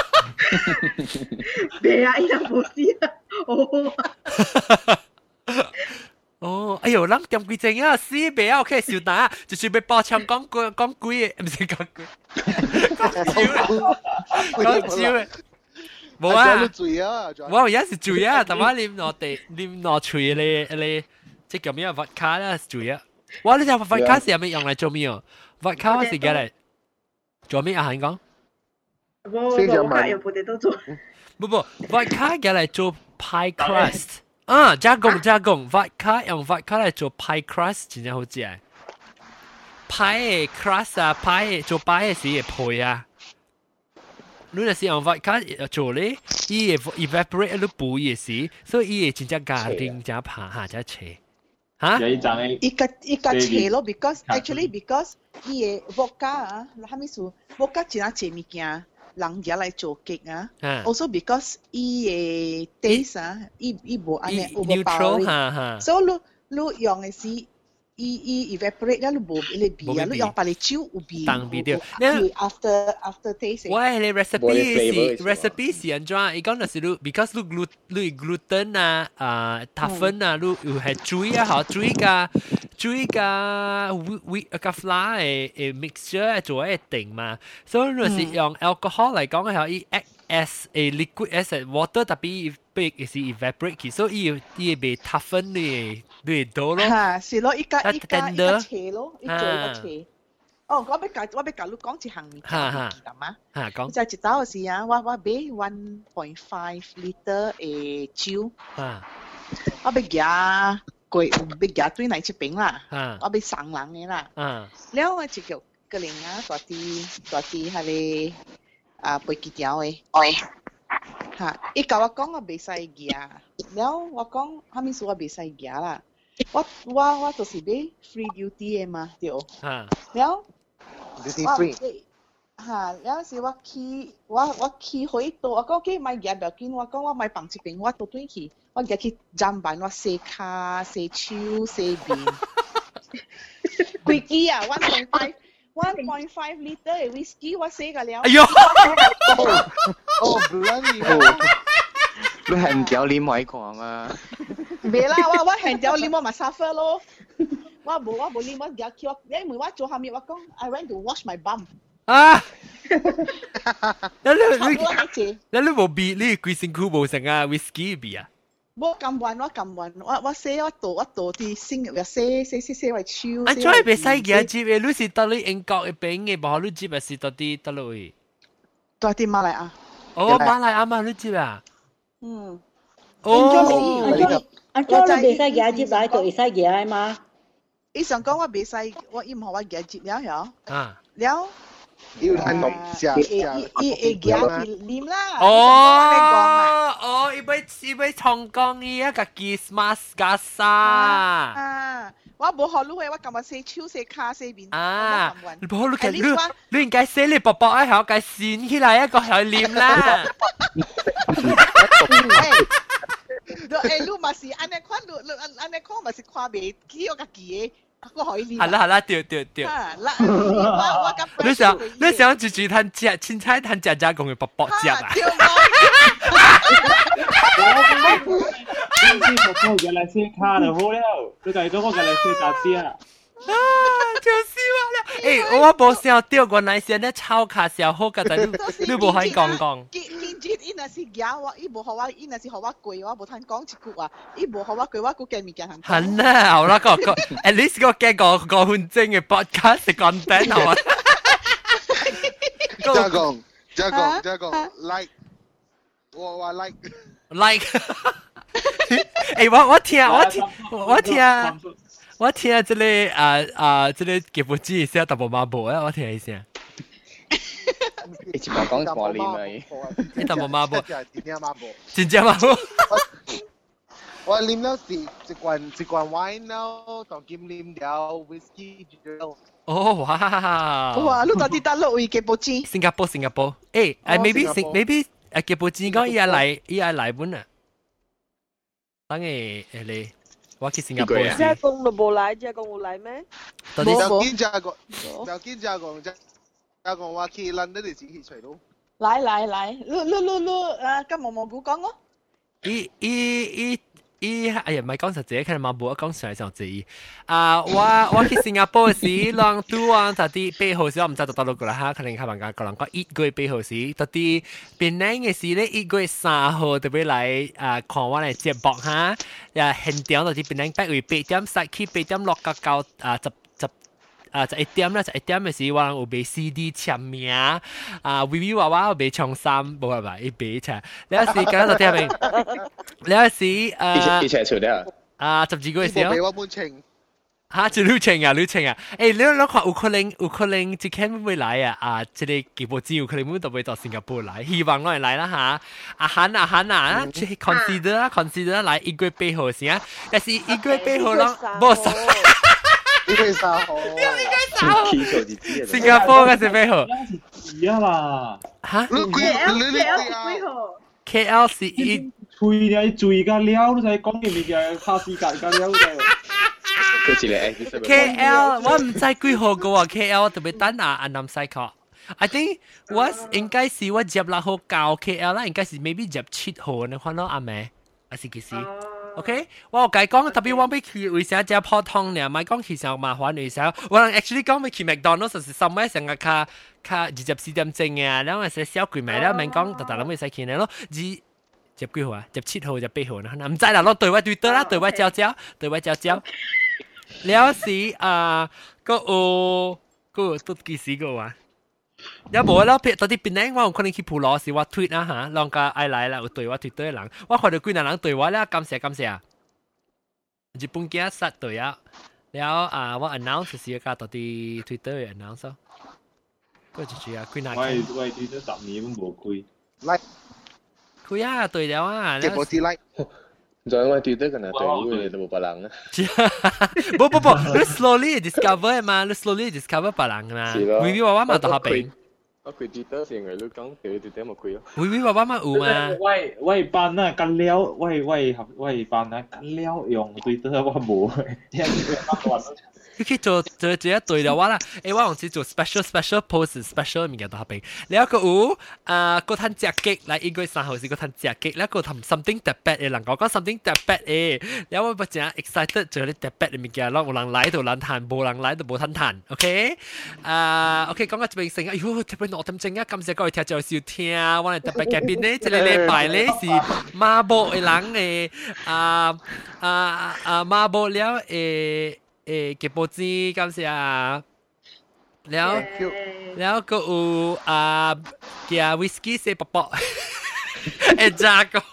別啊，依家冇死啊！哦。
哦，哎呦，人點幾正啊？死別啊 ，OK， 小蛋，就是被爆槍講句講句嘅，唔是講句，講笑講笑嘅。冇啊！我而家是醉啊，但我啉落地啉落嘴咧咧，即叫咩啊？vodka 啦，醉啊！我呢隻 vodka 是係咪用嚟做咩啊 ？vodka 我是嘅嚟做咩啊？你講？
我我家用 potato 做。
不不 ，vodka 嘅嚟做 pie crust 啊，加工加工 ，vodka 用 vodka 嚟做 pie crust 真係好食。pie 嘅 crust 啊 ，pie 做 pie 嘅時嘅配啊。你若是用 vodka 做咧，伊會 evaporate 你補嘢時，所以伊會真正加丁加爬下加斜。嚇？
伊個伊個斜咯 ，because actually because 伊嘅 vodka 啊，蝦米數 vodka 真係斜物件，人家來做極啊。Also because 伊嘅 taste 啊，伊伊無安尼 overpowering，所以你你用嘅時。伊伊 evaporate 了，你無你味啊，你用白嚟酒有味。
當味掉。
after after taste。
我係你 recipe 是 recipe 是安怎？伊講就是你 because 你 glut 你 gluten 啊啊糖分啊，你有係水啊，嗬水加水加 wheat 加 flour 嘅嘅 mixture 做一定嘛。所以你是用 alcohol 嚟講嘅係伊 act as a liquid as a water，特別被是 evaporate 去，所以伊伊被糖分你。對到咯，
嚇是咯，依家依家依家斜咯，依做個斜。哦，我俾教我俾教你講一項物件，記得嗎？
嚇講。
就一早時啊，我我買 one point five liter 嘅酒，我俾夾貴，俾夾對奶出餅啦，我俾送人嘅啦。然後我就叫個人啊，大啲大啲係你啊背幾條嘅。嚇！伊甲我講我袂使夾，了我講蝦米事我袂使夾啦。我我我就是買 free duty 嘅嘛，對。嚇。了。
duty free。
嚇！了時我去我我去回倒，我講去買夾唔要緊，我講我買房一邊，我倒轉去，我夾去砧板，我洗骹、洗手、洗面。幾支啊 ？one point five。one point five liter 嘅 whisky 我洗個了。
哎呦！
哦 ，bloody！
你行條你買看嘛？
未啦，我我行條你我咪 suffer 咯。我冇我冇你我夾去我，因為我做下面我講 I went to wash my bum。
啊！你你你你你冇比你貴辛苦冇成啊 whisky 比啊？
我咁運，我咁運，我我洗我倒我倒啲先入洗洗洗洗為超。
啊，再別使嘅接嘅，你是到你英國嘅餅嘅，冇你接嘅是到啲到落去。
到啲馬來亞。
哦，馬來亞嘛，你接啊？
嗯。
哦。
啊，做你別使嘅接來，就會使嘅嘛。
伊想講我別使，我伊唔好我嘅接了曉。
啊。
了。
要睇落食食。
伊伊夾去啉啦。
哦哦，伊要伊要創工伊啊，家己 smart 加沙。
啊，我我冇學路嘅，我今日四超四卡四邊。
啊，你冇路嘅，你你應該寫你薄薄一下，該線起來一個係念啦。
誒，路咪是安尼看路，安尼看咪是看未起我家己嘅。我可以
係啦係啦，對對對。你想你想住住攤食凊彩攤食食講嘅薄薄食啊？
你知薄薄嘅嚟先卡就好了，你家講我嘅嚟先夾啲啊！
啊，笑死我啦！誒，我冇想到原來是咧炒卡時候好嘅，但你你冇可以講講。
連接伊若是假我，伊無學我，伊若是學我貴，我無通講一句話，伊無學我貴，我估計物件很。
很啊，好啦，個個 at least 個幾個個分鐘嘅 podcast content 係嘛？
加講加講加講 like， 我我 like
like。誒，我我聽我聽我聽。我聽這裡啊啊，這裡節目機是要打波馬步啊！我聽一下。
你前面講錯念啊！
你打波馬步，
真正馬步，
真正馬步。
我啉了是一罐一罐 wine 咯，當今啉了 whisky 咗。
哦哇！
哇！你到底打落位節目機？
新加坡，新加坡。誒，誒 maybe maybe 誒節目機講伊係來伊係來本啊。等誒誒你。我去新加坡。
只公都冇來，只公有來咩？
就見只個，就見只個，只只個我去 London 嘅時去除到。
來來來，你你你你誒，跟毛毛菇講咯。
伊伊伊伊，哎呀，唔係講實際，佢哋馬步講上嚟上際。啊，我我去新加坡時，浪都啊，就啲背後時我唔知道到到個啦嚇，可能佢哋講講一個月背後時，到啲邊年嘅時咧，一個月三號特別來啊看我哋節目嚇，呀現場到啲邊年八月八點殺去八點落到到啊十十啊十一點啦，十一點嘅時我有買 C D 簽名啊，微微娃娃有買唱衫，冇係咪？一買出，你有時咁樣就聽明，你有時誒，
以前出的
啊十幾個月時候。
俾我滿情。
嚇，就旅程啊，旅程啊！誒，你你看有可能有可能即刻會唔會來啊？啊，即個節目只有可能會到會到新加坡來，希望我哋來啦嚇！阿韓阿韓啊，去 consider 啊 consider 來一個月八號先啊，但是一個月八號咯，冇啥。
一個月三號。
一個月三號。新加坡嘅是八號。
係啊啦。
嚇？
你幾 L 幾 L 是幾號
？K L 是一。
吹你醉個了，你使講嘅物件卡時間個了嘅。
K L 我唔知幾號個喎 ，K L 特別等啊，阿南西確。I think 我應該是我入六號教 K L 啦，應該是 maybe 入七號你看到阿妹，還是幾時 ？OK， 我有解講特別我要去為啥只普通呢？唔係講其實麻煩為啥？我能 actually 講要去 McDonald's 就是 somewhere 成個卡卡二十四點鐘嘅，然後係小貴買啦，唔講特特諗會使去呢咯，二入幾號啊？入七號入八號呢？唔知啦，攞對位對得啦，對位交交，對位交交。了時啊，個有個都幾時個啊？有冇啦？譬到啲邊咧，我有可能去普羅時我推啦嚇，兩個愛來啦，有對我推對人，我看到幾個人對我咧，感謝感謝啊！日本嘅殺對啊，了啊，我 announce 時個到啲推對 announce 咯，嗰就係啊，幾難。
喂喂，推咗十年都冇開。
like，
開啊，對了啊，
結果之 like。
就因為 Twitter 可能對會都冇別人啊。
不不不，你 slowly discover 嘛，你 slowly discover 別人嘛。微微娃娃嘛都好平。
我開 Twitter 成日都講，佢 Twitter 冇開咯。
微微娃娃嘛有嘛。
喂喂班啊，緊了，喂喂喂班啊，緊了用 Twitter 我冇，因為
你可以做做做一對嘅話啦，誒我用時做 special special post special 物件都合併。你一個有啊個攤隻擊，嚟一個月三號是個攤隻擊，你一個談 something 特別嘅人講講 something 特別嘅，你我不正 excited 做啲特別嘅物件咯，有人來就人談，冇人來就冇攤談 ，OK？ 啊 OK 講個這邊成，哎呦特別攞點正啊，今次各位聽就笑聽，我哋特別嘅邊咧，即係禮拜咧是馬步嘅人嘅，啊啊啊馬步了誒。誒嘅報紙感謝啊，แล้วแล้วก็有啊嘅 whisky 四薄薄，誒加工，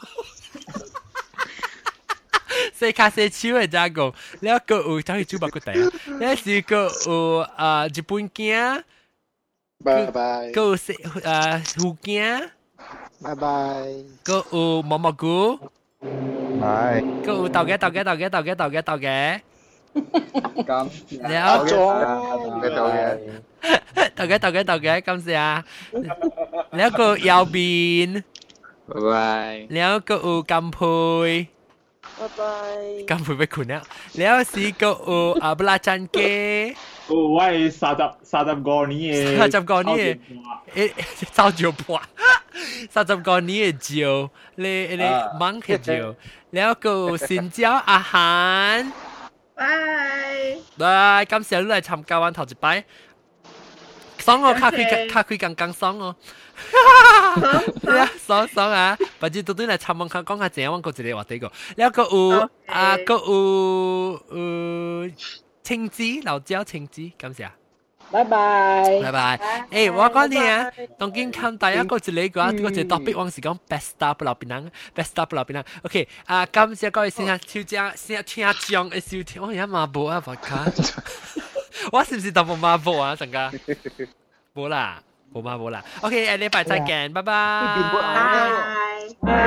四卡四超嘅加工，แล้วก็有走去煮白骨底，แล้ว是個有啊日本鏡，
拜拜，
個有四啊福鏡，
拜拜，
個有毛毛菇，
係，
個有豆嘅豆嘅豆嘅豆嘅豆嘅豆嘅。
咁
你好，
嘅導嘅，
導嘅導嘅導嘅，感謝。你一個右邊，
拜拜。
你一個有金配。
拜拜。
金配俾佢啦，你有試過有啊不拉真嘅？
哦，我係三十三十個年嘅，
三十個年嘅，誒，走住半，三十個年嘅照，你你掹嘅照，你有個新椒阿涵。
拜
拜，感謝你嚟參加完頭一擺，爽哦，卡開卡開剛剛爽哦，係啊，爽爽啊！或者到底嚟參問下講下怎樣，我個一個話題個，你有個有啊個有有青枝老椒青枝，感謝。
拜拜，
拜拜。誒，我講你啊，當今看第一個一個個啊，個一個 topic 我是講 best star 不老邊人 ，best star 不老邊人。OK，啊，感謝各位先生，超正先聽將嘅收聽，我而家馬步啊，佛卡，我是唔是當冇馬步啊？陣間冇啦，冇馬步啦。OK，誒，禮拜再見，拜拜。
拜。